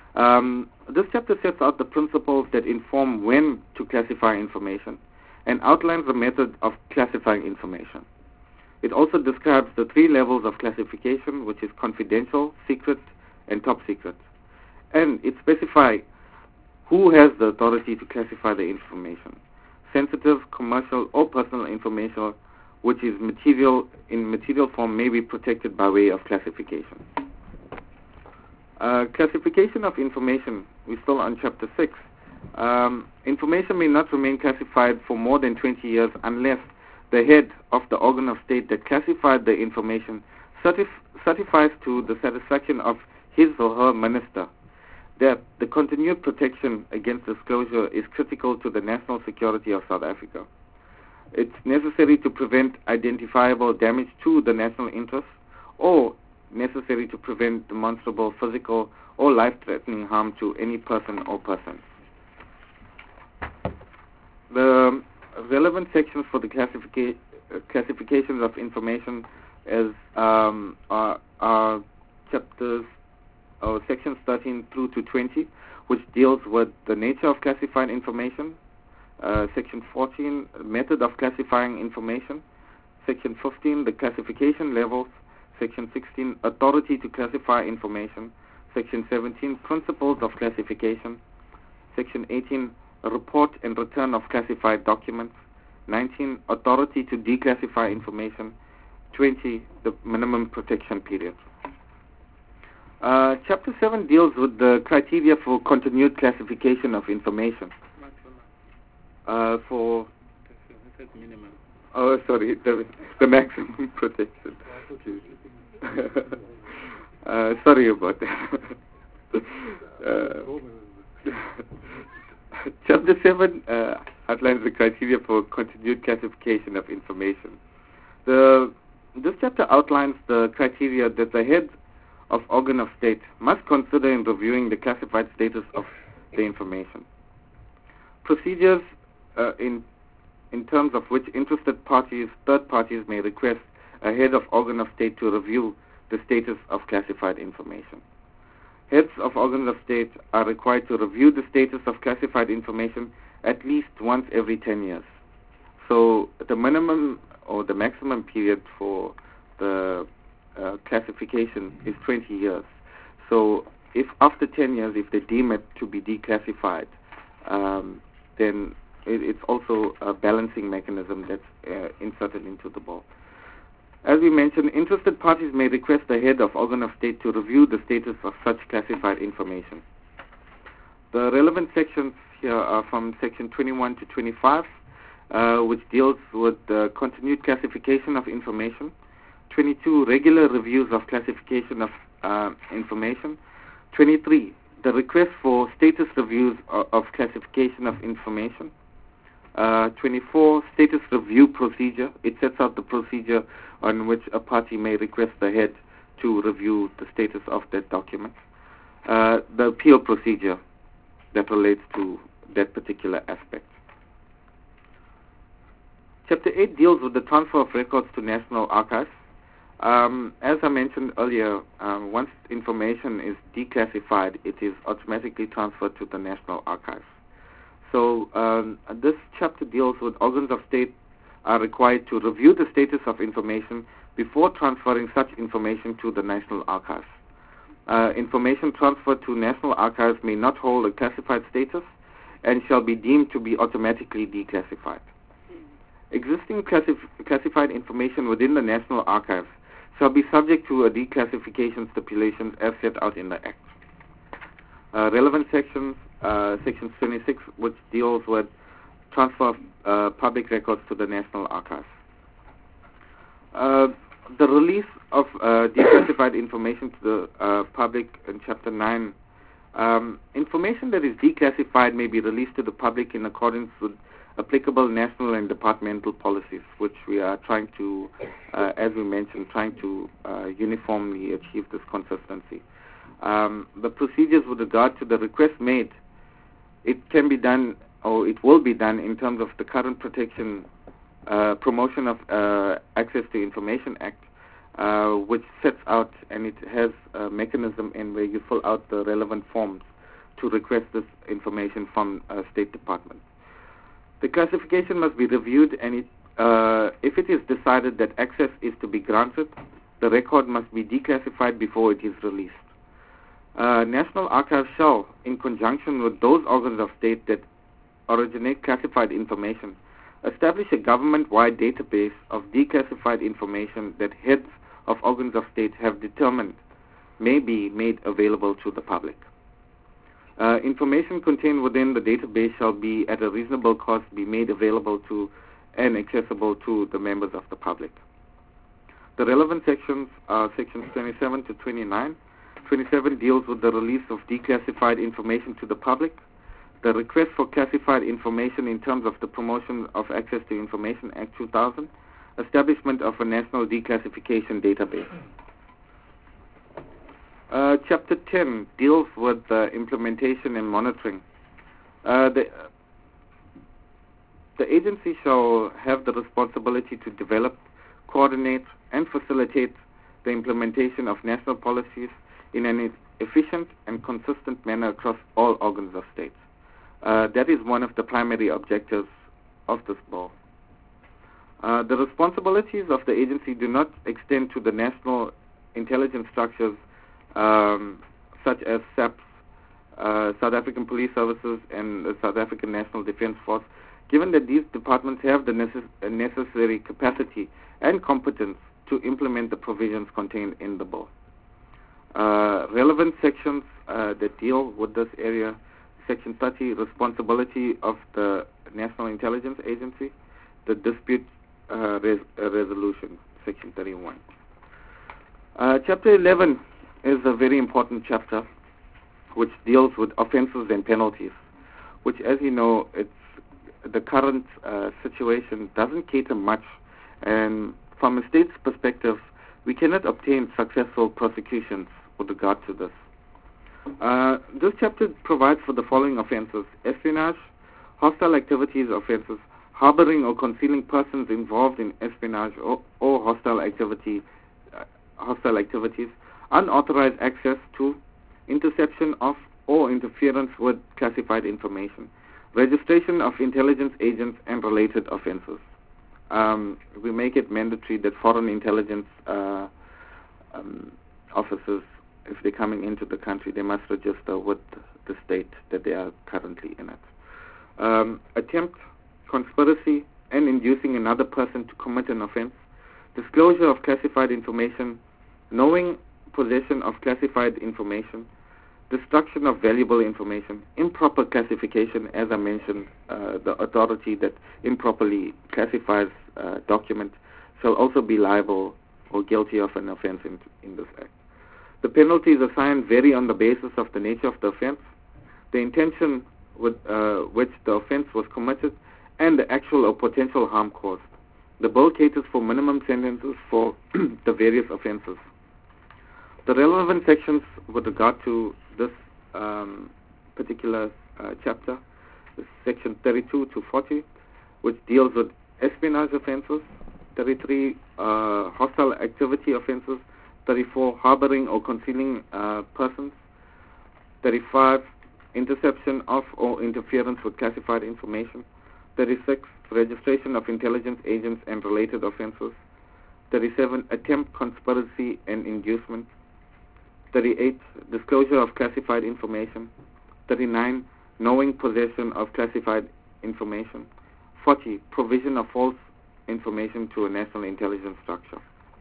Um, this chapter sets out the principles that inform when to classify information and outlines the method of classifying information. It also describes the three levels of classification, which is confidential, secret, and top secret. And it specifies who has the authority to classify the information: sensitive, commercial, or personal information, which is material in material form, may be protected by way of classification. Uh, classification of information, we're still on chapter six. Um, information may not remain classified for more than twenty years unless the head of the organ of state that classified the information certif- certifies to the satisfaction of his or her minister that the continued protection against disclosure is critical to the national security of South Africa. It's necessary to prevent identifiable damage to the national interest, or necessary to prevent demonstrable physical or life-threatening harm to any person or persons. The relevant sections for the classifica- uh, classifications of information is um, are, are chapters or sections thirteen through to twenty, which deals with the nature of classified information. Uh, section fourteen, method of classifying information. Section fifteen, the classification levels. Section sixteen, authority to classify information. Section seventeen, principles of classification. Section eighteen, report and return of classified documents. nineteen, authority to declassify information. twenty, the minimum protection period. Uh, chapter seven deals with the criteria for continued classification of information. Uh, for minimum. Oh, sorry, the, the maximum protection. uh, sorry about that. uh, Chapter seven uh, outlines the criteria for continued classification of information. The, this chapter outlines the criteria that the head of organ of state must consider in reviewing the classified status of the information. Procedures uh, in in terms of which interested parties, third parties, may request a head of organ of state to review the status of classified information. Heads of organs of state are required to review the status of classified information at least once every ten years. So the minimum or the maximum period for the uh, classification is twenty years. So if after ten years, if they deem it to be declassified, um, then it, it's also a balancing mechanism that's uh, inserted into the bill. As we mentioned, interested parties may request the head of organ of state to review the status of such classified information. The relevant sections here are from section twenty-one to twenty-five, uh, which deals with the continued classification of information. twenty-two, regular reviews of classification of uh, information. twenty-three, the request for status reviews of, of classification of information. Uh, twenty-four, status review procedure. It sets out the procedure on which a party may request the head to review the status of that document. Uh, the appeal procedure that relates to that particular aspect. Chapter eight deals with the transfer of records to National Archives. Um, as I mentioned earlier, um, once information is declassified, it is automatically transferred to the National Archives. So um, this chapter deals with organs of state are required to review the status of information before transferring such information to the National Archives. Uh, information transferred to National Archives may not hold a classified status and shall be deemed to be automatically declassified. Existing classif- classified information within the National Archives shall be subject to a declassification stipulations as set out in the Act. Uh, relevant sections, uh, section twenty-six, which deals with transfer of uh, public records to the National Archives. Uh, the release of uh, declassified information to the uh, public in Chapter nine. Um, information that is declassified may be released to the public in accordance with applicable national and departmental policies, which we are trying to, uh, as we mentioned, trying to uh, uniformly achieve this consistency. Um, the procedures with regard to the request made, it can be done, or it will be done in terms of the current protection, uh, promotion of uh, Access to Information Act, uh, which sets out, and it has a mechanism in where you fill out the relevant forms to request this information from uh, State Department. The classification must be reviewed, and it, uh, if it is decided that access is to be granted, the record must be declassified before it is released. Uh, National Archives shall, in conjunction with those organs of state that originate classified information, establish a government-wide database of declassified information that heads of organs of state have determined may be made available to the public. Uh, information contained within the database shall be, at a reasonable cost, be made available to and accessible to the members of the public. The relevant sections are sections twenty-seven to twenty-nine. twenty-seven deals with the release of declassified information to the public, the request for classified information in terms of the Promotion of Access to Information Act two thousand, establishment of a national declassification database. Uh, Chapter ten deals with uh, implementation and monitoring. Uh, the, the agency shall have the responsibility to develop, coordinate, and facilitate the implementation of national policies in an efficient and consistent manner across all organs of state. Uh, that is one of the primary objectives of this bill. Uh, the responsibilities of the agency do not extend to the national intelligence structures um, such as S A P S, uh, South African Police Services, and the South African National Defence Force, given that these departments have the necess- necessary capacity and competence to implement the provisions contained in the bill. Uh, relevant sections uh, that deal with this area: Section thirty, responsibility of the National Intelligence Agency; the dispute uh, res- uh, resolution, Section thirty-one. Uh, chapter eleven is a very important chapter, which deals with offenses and penalties, which, as you know, it's the current uh, situation doesn't cater much, and from a state's perspective, we cannot obtain successful prosecutions with regard to this. Uh, this chapter provides for the following offenses: espionage, hostile activities offenses, harboring or concealing persons involved in espionage or, or hostile activity, uh, hostile activities, unauthorized access to, interception of, or interference with classified information, registration of intelligence agents, and related offenses. Um, we make it mandatory that foreign intelligence uh, um, officers, if they're coming into the country, they must register with the state that they are currently in it. Um, attempt, conspiracy, and inducing another person to commit an offense, disclosure of classified information, knowing possession of classified information, destruction of valuable information, improper classification, as I mentioned, uh, the authority that improperly classifies uh, documents shall also be liable or guilty of an offense in, in this act. The penalties assigned vary on the basis of the nature of the offense, the intention with uh, which the offense was committed, and the actual or potential harm caused. The bill caters for minimum sentences for the various offenses. The relevant sections with regard to this um, particular uh, chapter is section thirty-two to forty, which deals with espionage offenses; thirty-three, uh, hostile activity offenses; thirty-four, harboring or concealing uh, persons; thirty-five, interception of or interference with classified information; thirty-six, registration of intelligence agents and related offenses; thirty-seven, attempt, conspiracy, and inducement; thirty-eight, disclosure of classified information; thirty-nine, knowing possession of classified information; forty, provision of false information to a national intelligence structure.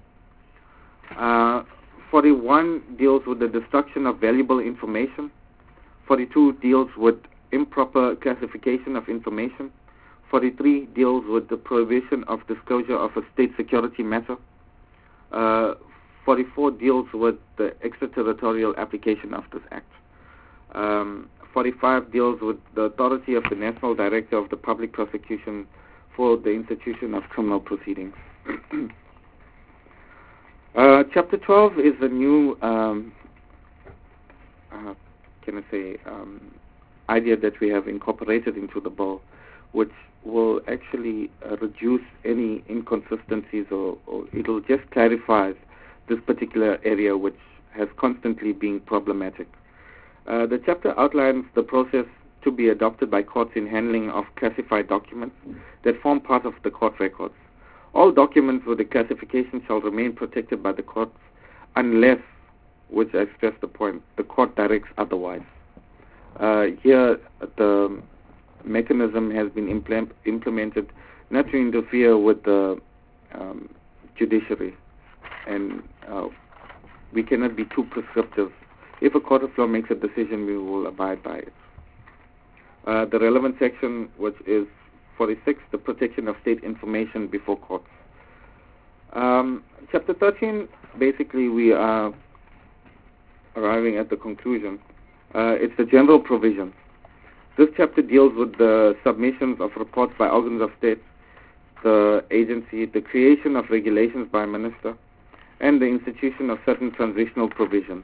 Uh, forty-one deals with the destruction of valuable information. forty-two deals with improper classification of information. forty-three deals with the prohibition of disclosure of a state security matter. Uh, forty-four deals with the extraterritorial application of this act. Um, forty-five deals with the authority of the National Director of the Public Prosecution for the institution of criminal proceedings. uh, chapter twelve is a new, um, uh, can I say, um, idea that we have incorporated into the bill, which will actually uh, reduce any inconsistencies, or, or it'll just clarify this particular area which has constantly been problematic. Uh, the chapter outlines the process to be adopted by courts in handling of classified documents that form part of the court records. All documents with the classification shall remain protected by the courts unless, which I stress the point, the court directs otherwise. Uh, here, the mechanism has been implement, implemented not to interfere with the um, judiciary, and uh, we cannot be too prescriptive. If a court of law makes a decision, we will abide by it. Uh, the relevant section, which is forty-six, the protection of state information before courts. Um, chapter thirteen, basically we are arriving at the conclusion. Uh, it's the general provision. This chapter deals with the submissions of reports by organs of state, the agency, the creation of regulations by a minister, and the institution of certain transitional provisions.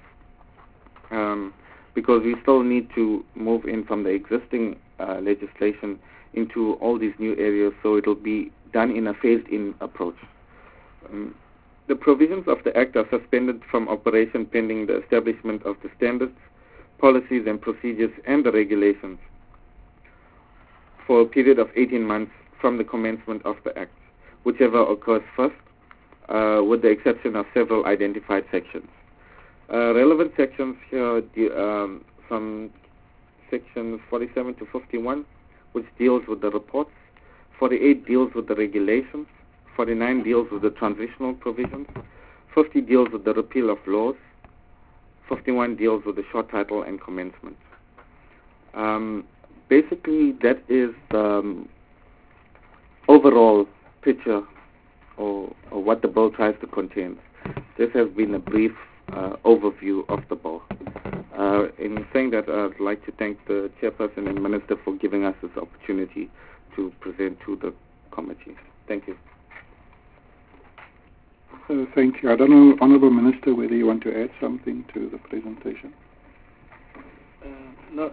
Um, because we still need to move in from the existing uh, legislation into all these new areas, so it will be done in a phased-in approach. Um, the provisions of the Act are suspended from operation pending the establishment of the standards, policies and procedures and the regulations for a period of eighteen months from the commencement of the Act, whichever occurs first, uh, with the exception of several identified sections. Uh, relevant sections here um, from sections forty-seven to fifty-one, which deals with the reports, forty-eight deals with the regulations, forty-nine deals with the transitional provisions, fifty deals with the repeal of laws, fifty-one deals with the short title and commencement. Um, basically, that is the um, overall picture or, or what the bill tries to contain. This has been a brief uh, overview of the bill. Uh, in saying that, I'd like to thank the chairperson and minister for giving us this opportunity to present to the committee. Thank you. Uh, thank you. I don't know, Honourable Minister, whether you want to add something to the presentation. Uh, no,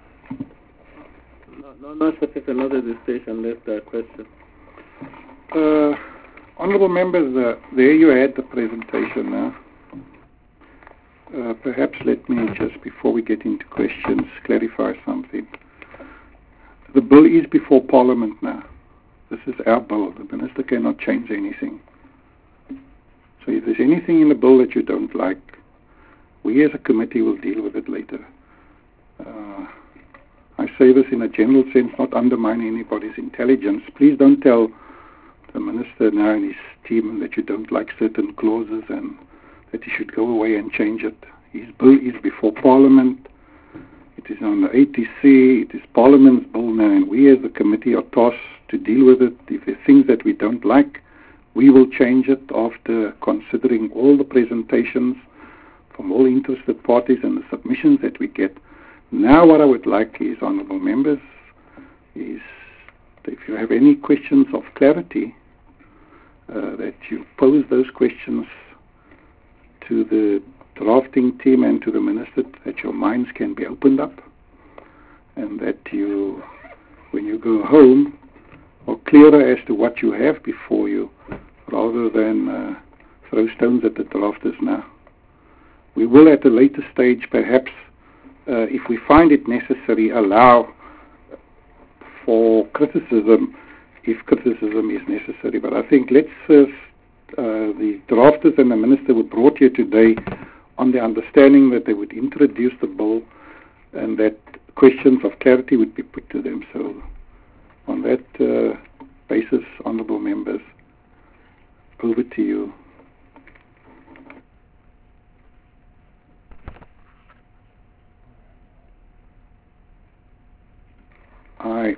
no, no, not specific, not at this stage, unless there are questions. Uh, Honourable members, uh, there you had the presentation now. Uh, perhaps let me just, before we get into questions, clarify something. The bill is before Parliament now. This is our bill. The Minister cannot change anything. So if there's anything in the bill that you don't like, we as a committee will deal with it later. Uh, I say this in a general sense, not undermining anybody's intelligence. Please don't tell the Minister now and his team that you don't like certain clauses and that he should go away and change it. His bill is before Parliament. It is on the A T C. It is Parliament's bill now, and we as a committee are tasked to deal with it. If there are things that we don't like, we will change it after considering all the presentations from all interested parties and the submissions that we get. Now what I would like is, honourable members, is if you have any questions of clarity, uh, that you pose those questions to the drafting team and to the minister, that your minds can be opened up, and that you, when you go home, are clearer as to what you have before you, rather than uh, throw stones at the drafters now. We will at a later stage, perhaps, uh, if we find it necessary, allow for criticism if criticism is necessary. But I think let's first, uh, the drafters and the minister were brought here today on the understanding that they would introduce the bill and that questions of clarity would be put to them. So on that uh, basis, honourable members, over to you. I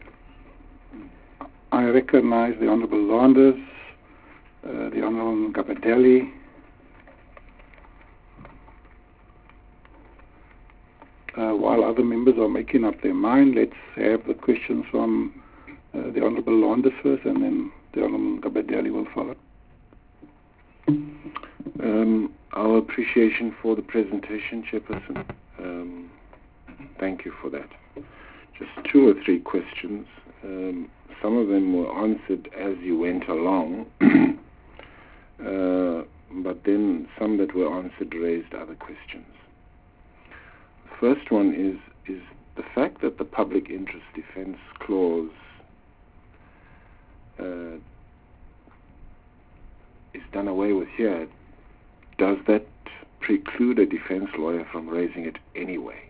I recognize the Honourable Landers, uh, the Honourable Ngabadeli, uh, while other members are making up their mind. Let's have the questions from uh, the Honourable Landers first, and then the Honourable Ngabadeli will follow. Um, our appreciation for the presentation, Chairperson. Um, thank you for that. Just two or three questions. Um, some of them were answered as you went along, uh, but then some that were answered raised other questions. first one is is the fact that the public interest defense clause uh, is done away with here. Does that preclude a defense lawyer from raising it anyway?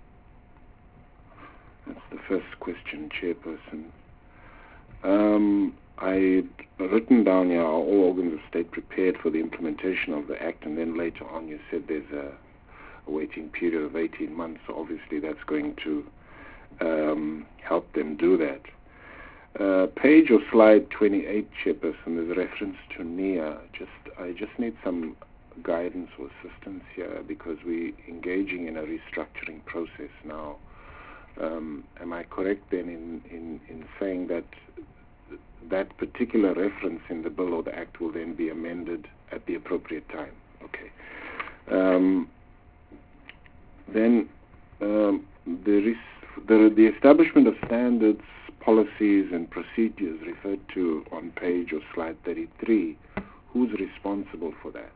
That's the first question, Chairperson. Um, I written down here, are all organs of state prepared for the implementation of the Act? And then later on you said there's a, a waiting period of eighteen months, so obviously that's going to um, help them do that. Uh, page or slide twenty-eight, Chairperson, there's a reference to N I A. Just, I just need some guidance or assistance here because we're engaging in a restructuring process now. Um, am I correct then in, in, in saying that that particular reference in the bill or the Act will then be amended at the appropriate time? Okay. Um, then um, there is the, the establishment of standards, policies and procedures referred to on page or slide thirty-three. Who's responsible for that?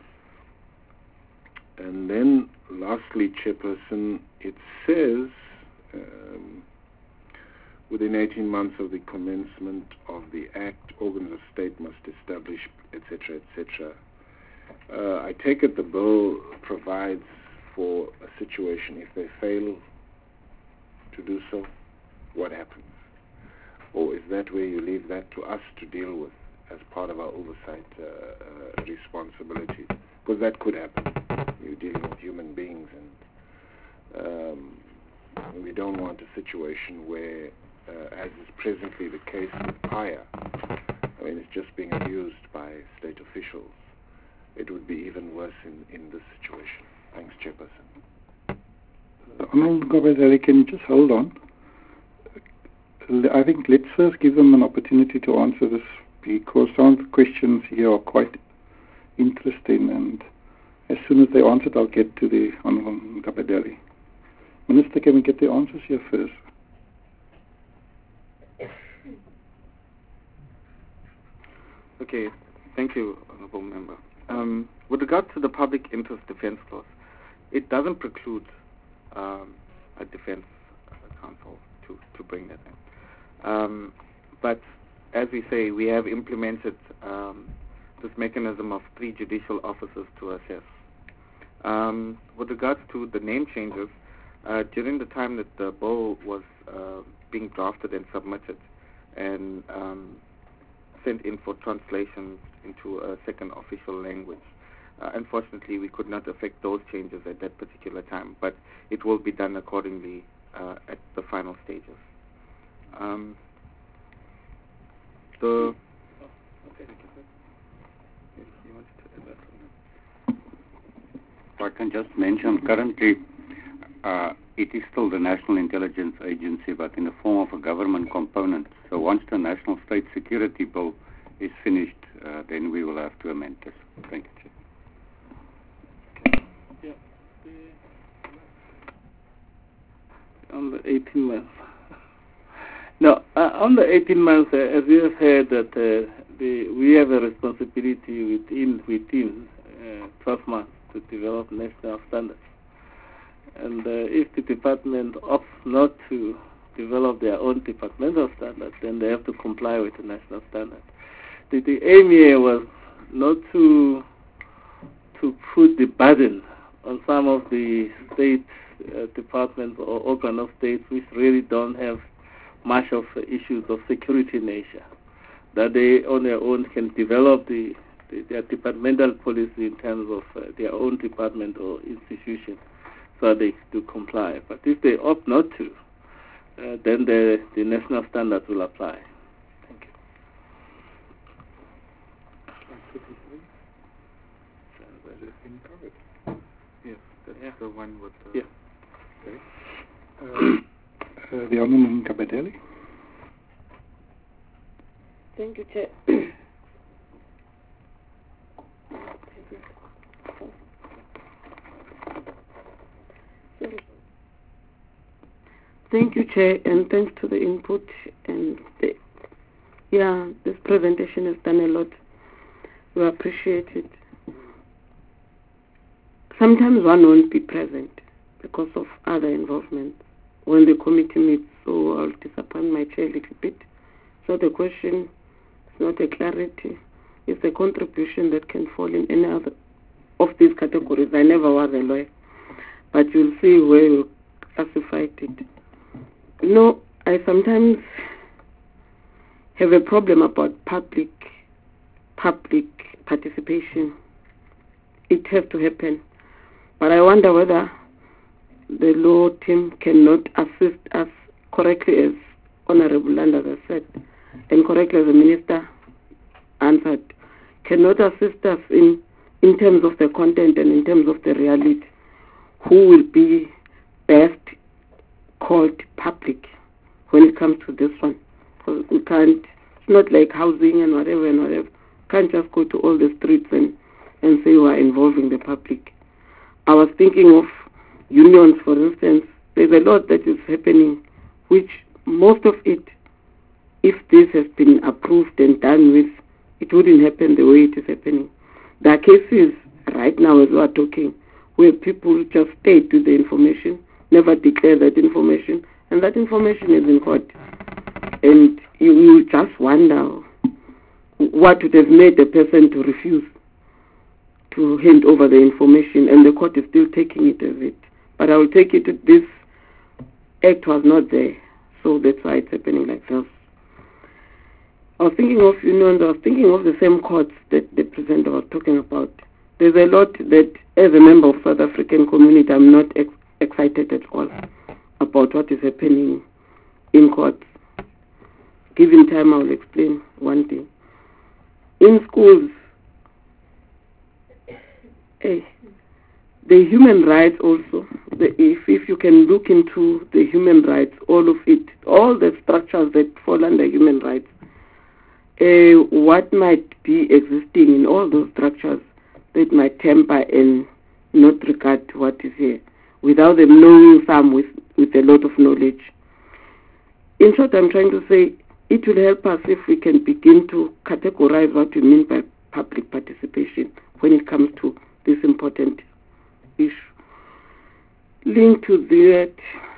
And then lastly, Chairperson, it says um, within eighteen months of the commencement of the Act, organs of state must establish, et cetera, et cetera. Uh, I take it the bill provides for a situation if they fail to do so, what happens? Or is that where you leave that to us to deal with as part of our oversight uh, uh, responsibility? Because that could happen. You're dealing with human beings, and um, we don't want a situation where, uh, as is presently the case with P I A, I mean, it's just being abused by state officials. It would be even worse in, in this situation. Thanks, Chairperson. Honourable Ngobedeli, can you just hold on? I think let's first give them an opportunity to answer this because some of the questions here are quite interesting, and as soon as they answer it, I'll get to the Honourable Ngobedeli. Minister, can we get the answers here first? Okay, thank you, Honourable Member. Um, with regard to the public interest defense clause, it doesn't preclude um, a defense counsel to, to bring that in. Um, but as we say, we have implemented um, this mechanism of three judicial officers to assess. Um, with regards to the name changes, uh, during the time that the bill was uh, being drafted and submitted and um, sent in for translation into a second official language, uh, unfortunately we could not effect those changes at that particular time, but it will be done accordingly uh, at the final stages. Um, the If I can just mention, currently uh, it is still the National Intelligence Agency, but in the form of a government component. So once the National State Security Bill is finished, uh, then we will have to amend this. Thank you, Chair. Yeah. On the eighteen months. Now, uh, on the eighteen months, uh, as we have heard that uh, the, we have a responsibility within within uh, twelve months to develop national standards. And uh, if the department opts not to develop their own departmental standards, then they have to comply with the national standard. The, the aim here was not to to put the burden on some of the state uh, departments or organ of states which really don't have much of uh, issues of security nature, that they on their own can develop the, the their departmental policy in terms of uh, their own department or institution so they do comply. But if they opt not to, uh, then the, the national standards will apply. Thank you. yes, that's Yeah. the one with the... Yeah. Okay. Uh, uh, the Honourable Ngobedeli. Thank you, Chair. Thank you, Chair, and thanks to the input and the, yeah, this presentation has done a lot. We appreciate it. Sometimes one won't be present because of other involvement when the committee meets, so I'll disappoint my chair a little bit. So the question is not a clarity, it's a contribution that can fall in any other of these categories. I never was a lawyer, but you'll see where you classified it. You know, I sometimes have a problem about public public participation. It has to happen. But I wonder whether the law team cannot assist us correctly, as Honorable Landers has said, and correctly as the Minister answered, cannot assist us in, in terms of the content and in terms of the reality, who will be best called public when it comes to this one. Because we can't, it's not like housing and whatever and whatever. Can't just go to all the streets and, and say we are involving the public. I was thinking of unions, for instance. There's a lot that is happening, which most of it, if this has been approved and done with, it wouldn't happen the way it is happening. There are cases right now as we are talking where people just stayed with the information, never declare that information, and that information is in court. And you, you just wonder what would have made the person to refuse to hand over the information, and the court is still taking it as it. But I will take it that this act was not there, so that's why it's happening like this. I was thinking of unions, I was thinking of the same courts that the presenter was talking about. There's a lot that, as a member of South African community, I'm not ex- excited at all about what is happening in courts. Given time, I will explain one thing. In schools, hey, the human rights also, the, if, if you can look into the human rights, all of it, all the structures that fall under human rights, uh, what might be existing in all those structures that might temper and not regard what is here, without them knowing some with, with a lot of knowledge. In short, I'm trying to say, it will help us if we can begin to categorize what we mean by public participation when it comes to this important issue. Linked to that,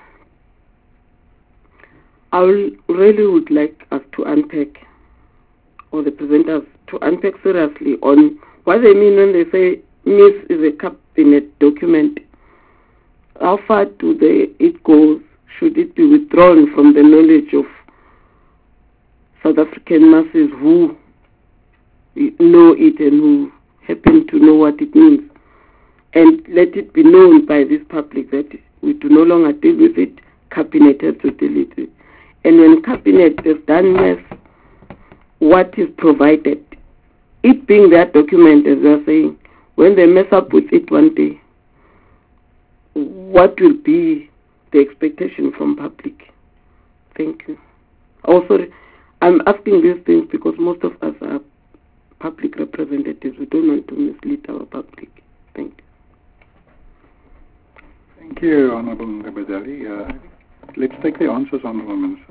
I really would like us to unpack, or the presenters to unpack seriously on what they mean when they say M I S is a cabinet document. How far do they, it goes? Should it be withdrawn from the knowledge of South African masses who know it and who happen to know what it means, and let it be known by this public that we do no longer deal with it, cabinet has to deal with it. And when cabinet has done mess, what is provided, it being that document, as they are saying, when they mess up with it one day, what will be the expectation from public? Thank you. Also, I'm asking these things because most of us are public representatives. We don't want to mislead our public. Thank you. Thank you, Honorable Ngabedali. Uh, let's take the answers, Honorable Minister.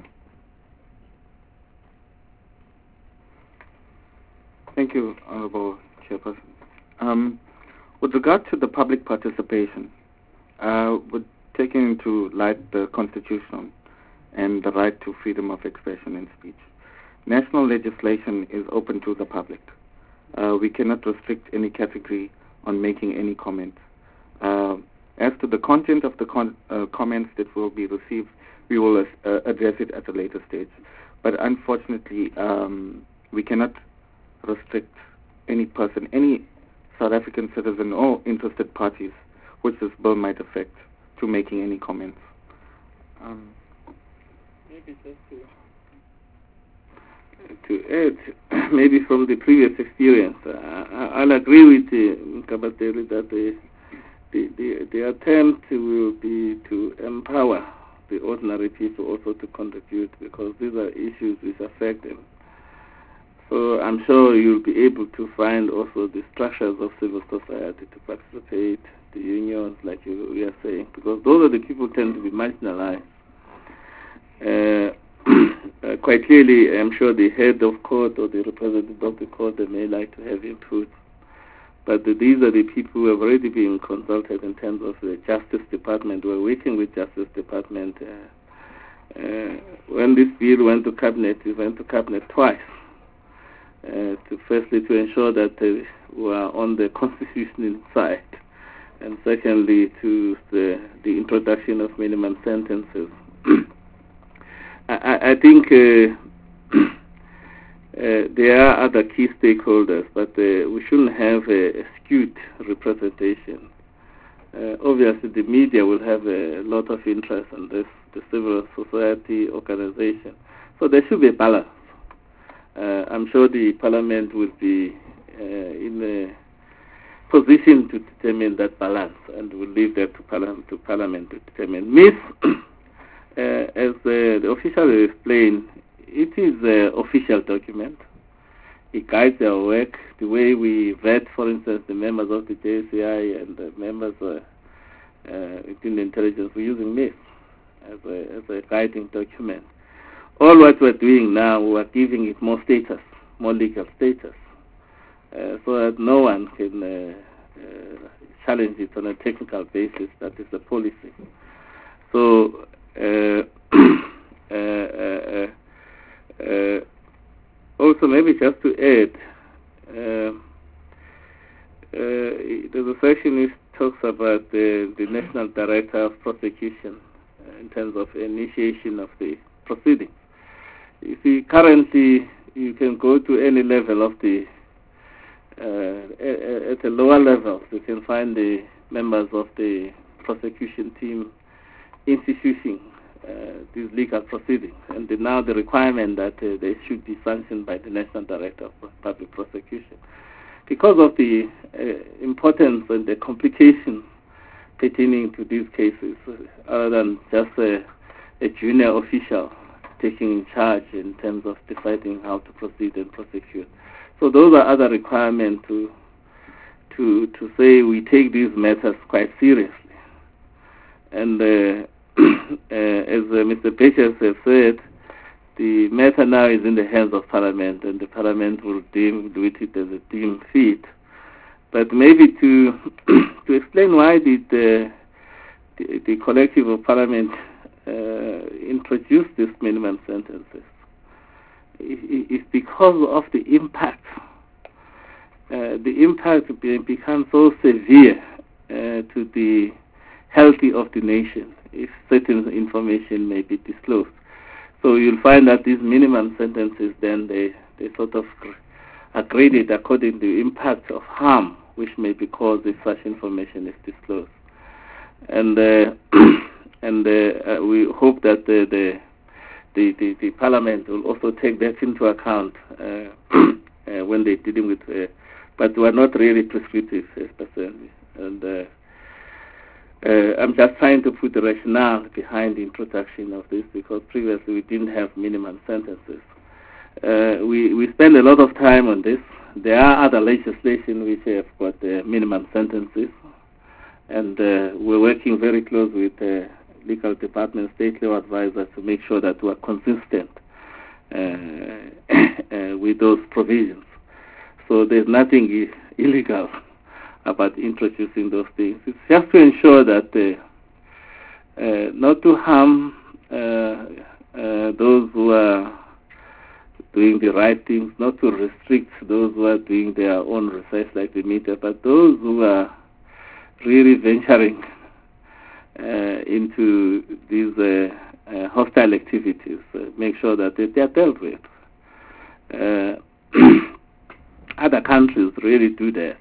Thank you, Honorable Chairperson. Um, with regard to the public participation, uh, we're taking into light the Constitution and the right to freedom of expression and speech. National legislation is open to the public. Uh, we cannot restrict any category on making any comments. Uh, as to the content of the con- uh, comments that will be received, we will uh, address it at a later stage. But unfortunately, um, we cannot restrict any person, any South African citizen or interested parties which this bill might affect, to making any comments. Um, maybe just to, to add, maybe from the previous experience, uh, I'll agree with uh, Kabateri that the, the, the, the attempt will be to empower the ordinary people also to contribute, because these are issues which affect them. So I'm sure you'll be able to find also the structures of civil society to participate, the unions, like you, we are saying, because those are the people who tend to be marginalized. Uh, uh, quite clearly, I'm sure the head of court or the representative of the court, they may like to have input, But these are the people who have already been consulted in terms of the Justice Department. We're working with Justice Department. Uh, uh, when this bill went to Cabinet, it went to Cabinet twice. Uh, to firstly, to ensure that uh, we are on the constitutional side, and secondly, to the, the introduction of minimum sentences. I, I think uh, uh, there are other key stakeholders, but uh, we shouldn't have a, a skewed representation. Uh, obviously, the media will have a lot of interest in this, the civil society organization. So there should be a balance. Uh, I'm sure the Parliament will be uh, in a position to determine that balance, and we'll leave that to, parla- to Parliament to determine. Myth, uh, as uh, the official explained, it is an official document. It guides our work, the way we vet, for instance, the members of the J C I and the members uh, uh, within the intelligence. We're using myth as a, as a guiding document. All what we're doing now, we're giving it more status, more legal status, uh, so that no one can uh, uh, challenge it on a technical basis. That is the policy. So, uh, uh, uh, uh, also maybe just to add, uh, uh, there's a section which talks about the, the National Director of Prosecution uh, in terms of initiation of the proceedings. You see, currently you can go to any level of the, uh, at a lower level, you can find the members of the prosecution team instituting uh, these legal proceedings. And the, now the requirement that uh, they should be sanctioned by the National Director of Public Prosecution. Because of the uh, importance and the complications pertaining to these cases, uh, other than just a, a junior official taking in charge in terms of deciding how to proceed and prosecute. So those are other requirements to to to say we take these matters quite seriously. And uh, uh, as uh, Mister Pages has said, the matter now is in the hands of Parliament, and the Parliament will deem do it as a deem fit. But maybe to to explain why did uh, the, the collective of Parliament Uh, introduce these minimum sentences, it's because of the impact. Uh, the impact becomes so severe uh, to the health of the nation if certain information may be disclosed. So you'll find that these minimum sentences then they, they sort of are graded according to the impact of harm which may be caused if such information is disclosed. And uh, And uh, uh, we hope that the the, the the the Parliament will also take that into account uh, uh, when they're dealing with. Uh, but we are not really prescriptive, personally. And uh, uh, I'm just trying to put the rationale behind the introduction of this, because previously we didn't have minimum sentences. Uh, we we spend a lot of time on this. There are other legislation which have got uh, minimum sentences, and uh, we're working very close with. Uh, legal department, state law advisors to make sure that we are consistent uh, uh, with those provisions. So there's nothing I- illegal about introducing those things. It's just to ensure that uh, uh, not to harm uh, uh, those who are doing the right things, not to restrict those who are doing their own research like the media, but those who are really venturing Uh, into these uh, uh, hostile activities, uh, make sure that they, they are dealt with. Uh, other countries really do that.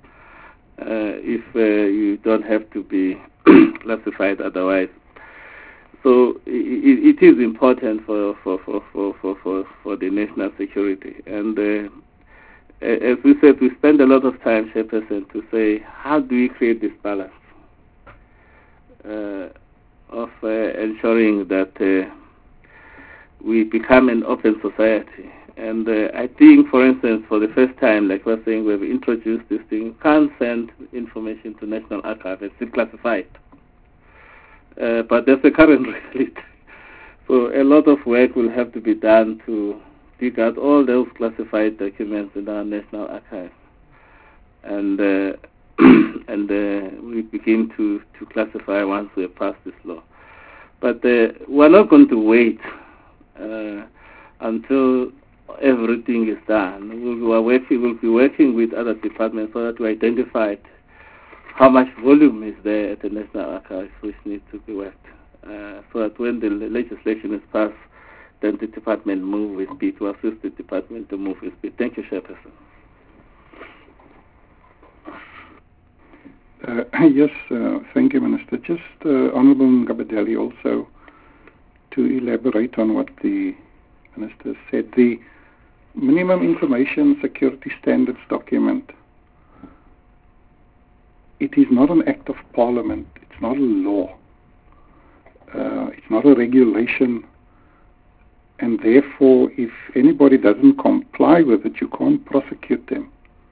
Uh, if uh, you don't have to be classified otherwise. So it, it is important for, for, for, for, for, for, for the national security. And uh, as we said, we spend a lot of time, Chairperson, to say, how do we create this balance? Uh, of uh, ensuring that uh, we become an open society. And uh, I think, for instance, for the first time, like we're saying, we've introduced this thing, you can't send information to National Archive, it's still classified. Uh, but that's the current reality. So a lot of work will have to be done to dig out all those classified documents in our National Archive. and uh, and uh, we begin to, to classify once we have passed this law. But uh, we're not going to wait uh, until everything is done. We are working, we'll be working with other departments so that we identify how much volume is there at the National Archives which needs to be worked. Uh, so that when the legislation is passed, then the department move with speed to assist the department to move with speed. Thank you, Chairperson. Uh, yes, uh, thank you, Minister. Just uh, Honourable Ngabedeli also to elaborate on what the Minister said. The Minimum Information Security Standards document, it is not an act of Parliament. It's not a law. Uh, it's not a regulation. And therefore, if anybody doesn't comply with it, you can't prosecute them.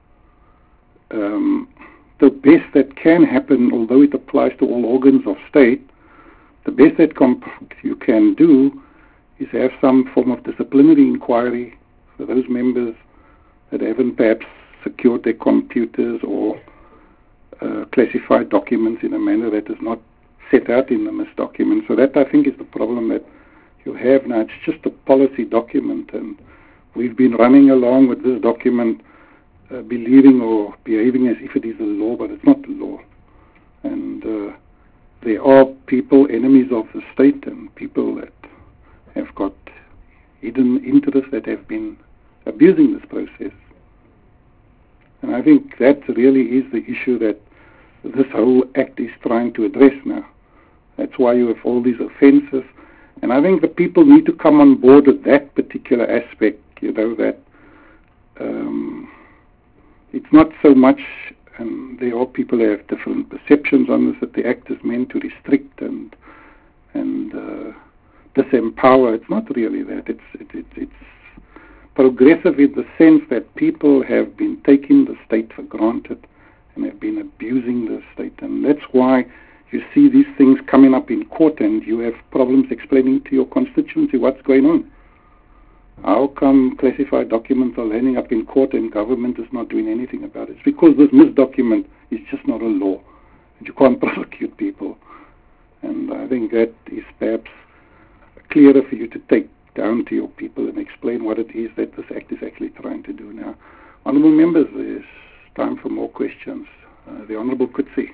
Um, the best that can happen, although it applies to all organs of state, the best that comp- you can do is have some form of disciplinary inquiry for those members that haven't perhaps secured their computers or uh, classified documents in a manner that is not set out in the M I S document. So that, I think, is the problem that you have now. It's just a policy document, and we've been running along with this document uh, believing or behaving as if it is a law, but it's not the law. And uh, there are people, enemies of the state, and people that have got hidden interests that have been abusing this process. And I think that really is the issue that this whole act is trying to address now. That's why you have all these offences. And I think the people need to come on board with that particular aspect, you know, that um, it's not so much, and there are people who have different perceptions on this, that the act is meant to restrict and and uh, disempower. It's not really that. It's it, it, it's progressive in the sense that people have been taking the state for granted and have been abusing the state. And that's why you see these things coming up in court and you have problems explaining to your constituency what's going on. How come classified documents are landing up in court and government is not doing anything about it? It's because this M I S document is just not a law. You can't prosecute people. And I think that is perhaps clearer for you to take down to your people and explain what it is that this act is actually trying to do now. Honourable members, there's time for more questions. Uh, the Honourable Coetzee.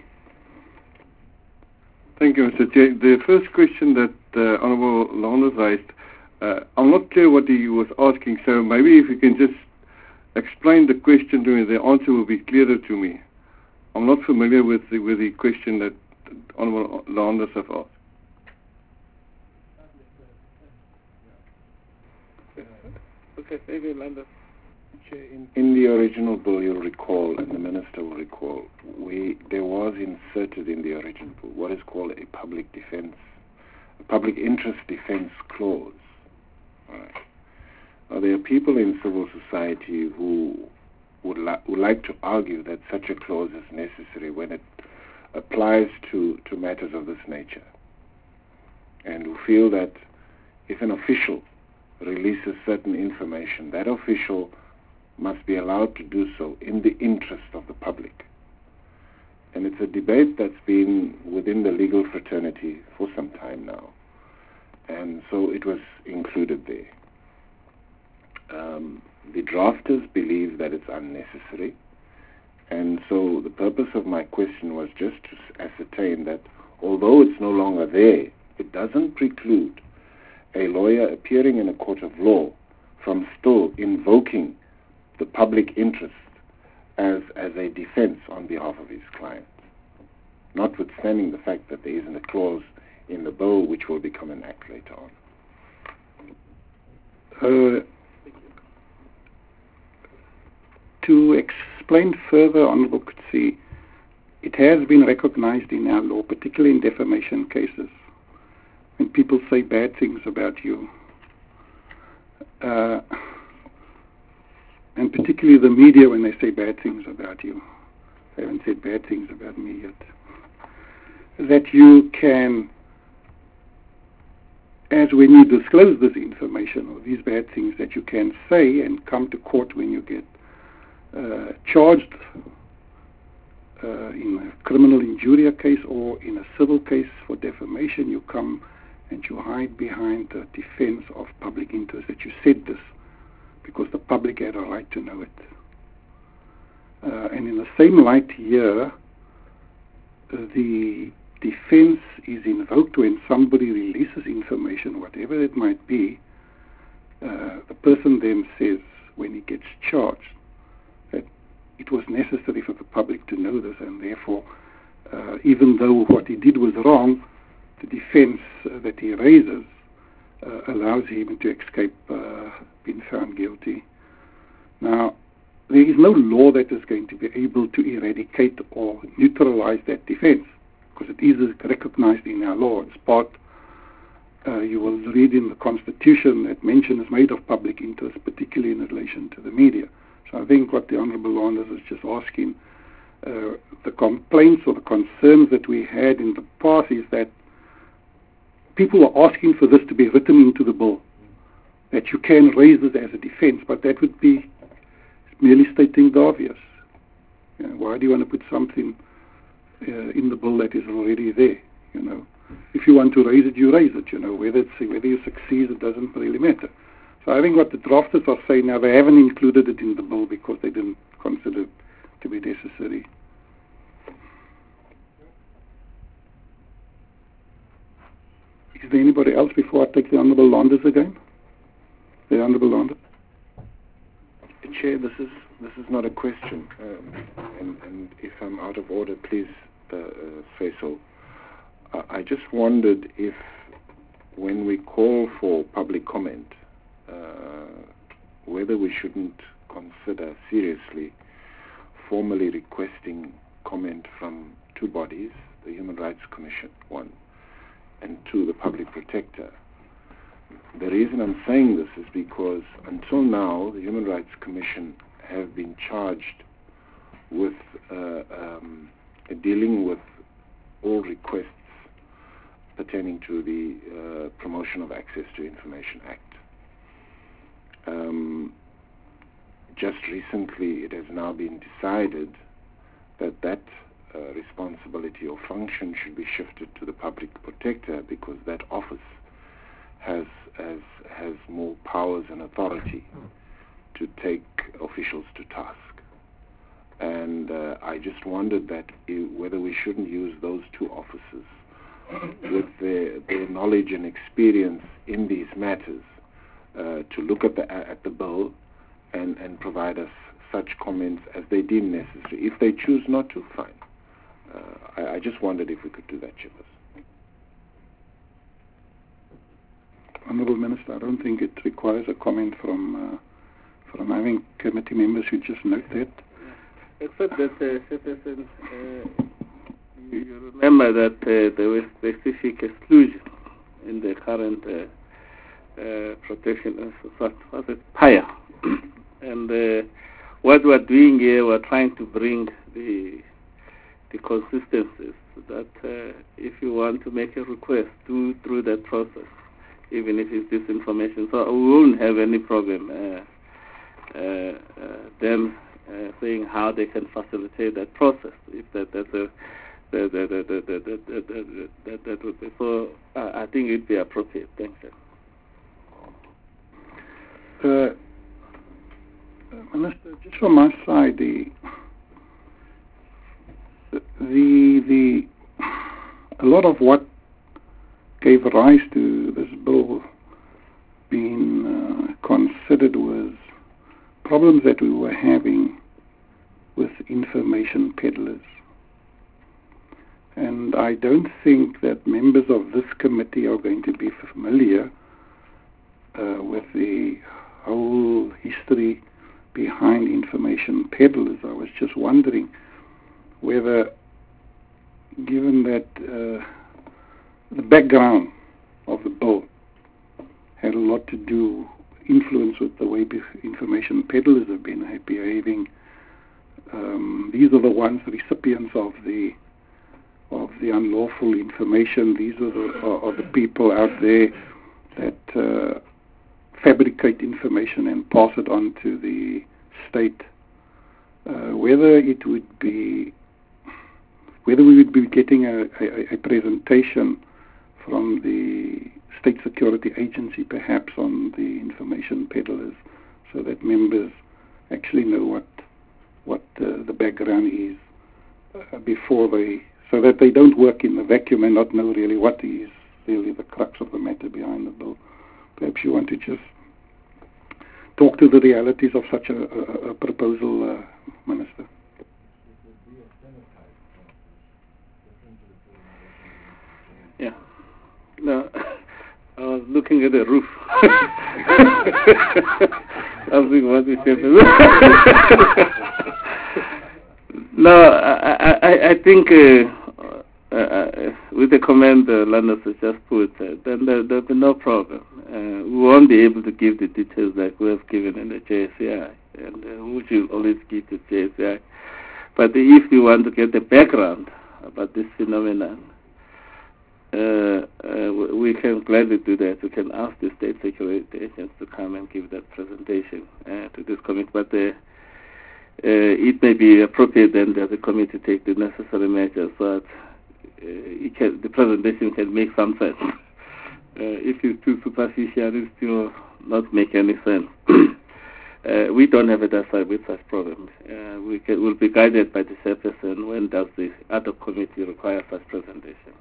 Thank you, Mister Chair. The first question that uh, Honourable Lowndes raised, uh, I'm not clear what he was asking, so maybe if you can just explain the question to me, the answer will be clearer to me. I'm not familiar with the, with the question that Honourable Lowndes has asked. Okay, maybe London. In, in the original bill, you'll recall, and the Minister will recall, we there was inserted in the original bill what is called a public defence, a public interest defence clause. Right. Now, there are people in civil society who would, li- would like to argue that such a clause is necessary when it applies to, to matters of this nature, and who feel that if an official releases certain information, that official must be allowed to do so in the interest of the public. And it's a debate that's been within the legal fraternity for some time now. And so it was included there. Um, the drafters believe that it's unnecessary. And so the purpose of my question was just to ascertain that although it's no longer there, it doesn't preclude a lawyer appearing in a court of law from still invoking the public interest as as a defense on behalf of his client, notwithstanding the fact that there isn't a clause in the bill which will become an act later on. Uh, to explain further, Honourable Coetzee, it has been recognized in our law, particularly in defamation cases, when people say bad things about you, uh, and particularly the media when they say bad things about you. They haven't said bad things about me yet. That you can, as when you disclose this information or these bad things, that you can say and come to court when you get uh, charged uh, in a criminal injuria case or in a civil case for defamation, you come and you hide behind the defense of public interest, that you said this because the public had a right to know it. Uh, and in the same light here, the defense is invoked when somebody releases information, whatever it might be. Uh, the person then says, when he gets charged, that it was necessary for the public to know this, and therefore, uh, even though what he did was wrong, the defense uh, that he raises uh, allows him to escape uh, being found guilty. Now, there is no law that is going to be able to eradicate or neutralize that defense, because it is recognized in our law. It's part, uh, you will read in the Constitution that mention is made of public interest, particularly in relation to the media. So I think what the Honourable Landers is just asking, uh, the complaints or the concerns that we had in the past is that people are asking for this to be written into the bill, that you can raise this as a defense, but that would be merely stating the obvious. You know, why do you want to put something uh, in the bill that is already there? You know, if you want to raise it, you raise it. You know, whether it's, whether you succeed, it doesn't really matter. So I think what the drafters are saying now, they haven't included it in the bill because they didn't consider it to be necessary. Is there anybody else before I take the Honourable Landers again? The Honourable Landers. Chair, this is this is not a question, um, and, and if I'm out of order, please uh, uh, say so. Uh, I just wondered if, when we call for public comment, uh, whether we shouldn't consider seriously formally requesting comment from two bodies, the Human Rights Commission, one, and two, the Public Protector. The reason I'm saying this is because until now, the Human Rights Commission have been charged with uh, um, dealing with all requests pertaining to the uh, Promotion of Access to Information Act. Um, just recently, it has now been decided that that uh, responsibility or function should be shifted to the Public Protector, because that office has has has more powers and authority to take officials to task. And uh, I just wondered that if, whether we shouldn't use those two officers with their, their knowledge and experience in these matters uh, to look at the at the bill and, and provide us such comments as they deem necessary. If they choose not to, fine. Uh, I, I just wondered if we could do that, Chairperson. Honourable Minister, I don't think it requires a comment from uh, from having committee members who just note that. Except that, uh, Chairperson, uh, you, you remember that uh, there was specific exclusion in the current uh, uh, protection, uh, what was it, P I A. And uh, what we're doing here, we're trying to bring the the consistencies that uh, if you want to make a request, do through that process, even if it's disinformation. So we won't have any problem uh, uh, uh, them uh, saying how they can facilitate that process, if that that's a that that that that that that, that, that, that would be. So uh, I think it'd be appropriate. Thank you. Uh, Minister, just from my side, the the the a lot of what gave rise to this bill being uh, considered was problems that we were having with information peddlers. And I don't think that members of this committee are going to be familiar uh, with the whole history behind information peddlers. I was just wondering whether, given that uh, the background of the bill had a lot to do, influence with the way information peddlers have been behaving. Um, these are the ones, recipients of the of the unlawful information. These are the, are, are the people out there that uh, fabricate information and pass it on to the state. Uh, whether it would be whether we would be getting a, a, a presentation from the State Security Agency perhaps on the information peddlers, so that members actually know what what uh, the background is uh, before they, so that they don't work in the vacuum and not know really what is really the crux of the matter behind the bill. Perhaps you want to just talk to the realities of such a, a, a proposal, uh, Minister. Yeah. No, I was looking at the roof. I was thinking, what is No, I, I, I think uh, uh, with the comment uh, Landos has just put, uh, then there, there'll be no problem. Uh, we won't be able to give the details like we have given in the J S C I, and uh, which will always give the J S C I. But if you want to get the background about this phenomenon, Uh, uh, we can gladly do that. We can ask the state security agents to come and give that presentation uh, to this committee. But uh, uh, it may be appropriate then that the committee take the necessary measures so that uh, it can, the presentation can make some sense. Uh, if it's too superficial, it still not make any sense. uh, we don't have a desire with such problems. Uh, we can, will be guided by the chairperson when does the other committee require such presentation.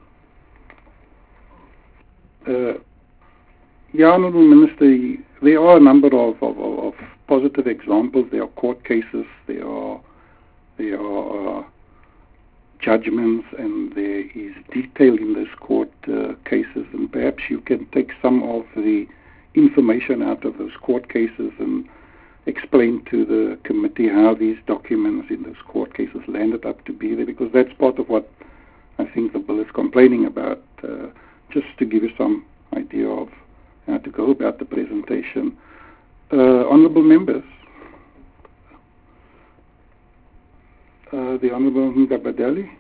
Uh, yeah, Honourable Minister, there are a number of, of, of positive examples. There are court cases, there are, there are uh, judgments, and there is detail in those court uh, cases, and perhaps you can take some of the information out of those court cases and explain to the committee how these documents in those court cases landed up to be there, because that's part of what I think the bill is complaining about. Uh, just to give you some idea of how to go about the presentation. Uh, honourable members, uh, the Honourable Ngabadali.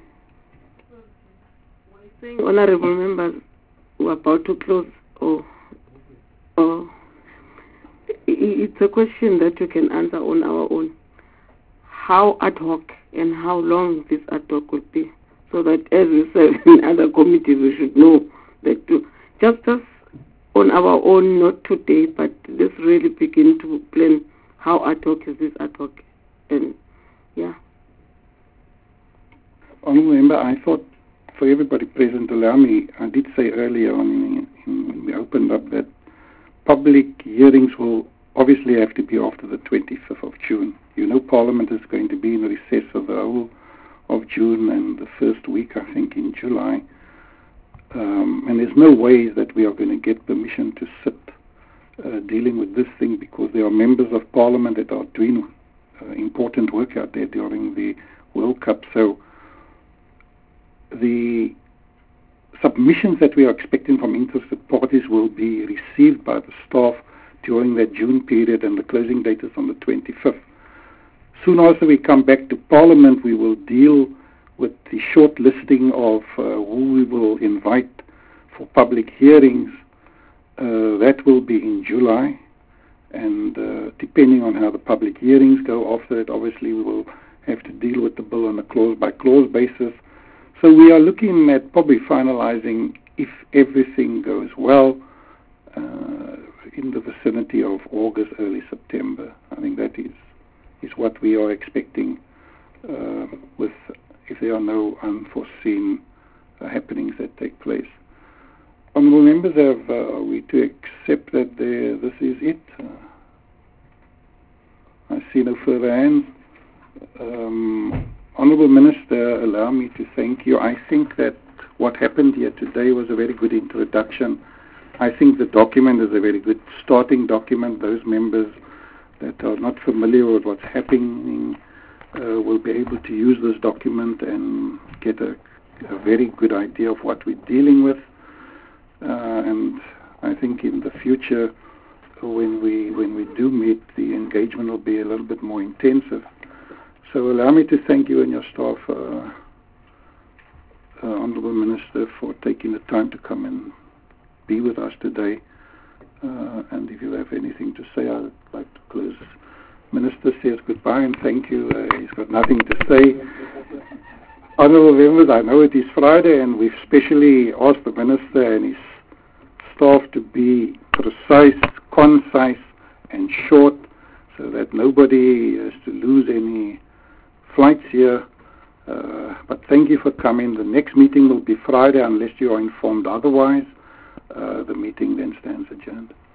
Saying honourable members, we're about to close. Oh, oh, it's a question that you can answer on our own. How ad hoc and how long this ad hoc will be, so that as we serve in other committees, we should know. That to, just as on our own, not today, but let's really begin to plan how ad hoc is this ad hoc. And yeah. Honourable Member, I thought for everybody present, allow me, I did say earlier on in, in, when we opened up that public hearings will obviously have to be after the twenty-fifth of June. You know, Parliament is going to be in recess of the whole of June and the first week, I think, in July. Um, and there's no way that we are going to get permission to sit uh, dealing with this thing, because there are members of Parliament that are doing uh, important work out there during the World Cup. So the submissions that we are expecting from interested parties will be received by the staff during that June period, and the closing date is on the twenty-fifth. Soon after we come back to Parliament, we will deal with the short listing of uh, who we will invite for public hearings. Uh, that will be in July, and uh, depending on how the public hearings go after it, obviously we will have to deal with the bill on a clause-by-clause basis. So we are looking at probably finalizing, if everything goes well, uh, in the vicinity of August, early September. I think that is, is what we are expecting uh, with if there are no unforeseen uh, happenings that take place. Honourable members, have uh, are we to accept that there, this is it? Uh, I see no further hands. Um, Honourable Minister, allow me to thank you. I think that what happened here today was a very good introduction. I think the document is a very good starting document. Those members that are not familiar with what's happening Uh, will be able to use this document and get a, a very good idea of what we're dealing with. Uh, and I think in the future, when we when we do meet, the engagement will be a little bit more intensive. So allow me to thank you and your staff, uh, uh, Honourable Minister, for taking the time to come and be with us today. Uh, and if you have anything to say, I'd like to close. Minister says goodbye and thank you. Uh, he's got nothing to say. Honourable members, I know it is Friday and we've specially asked the Minister and his staff to be precise, concise and short so that nobody is to lose any flights here. Uh, but thank you for coming. The next meeting will be Friday unless you are informed otherwise. Uh, the meeting then stands adjourned.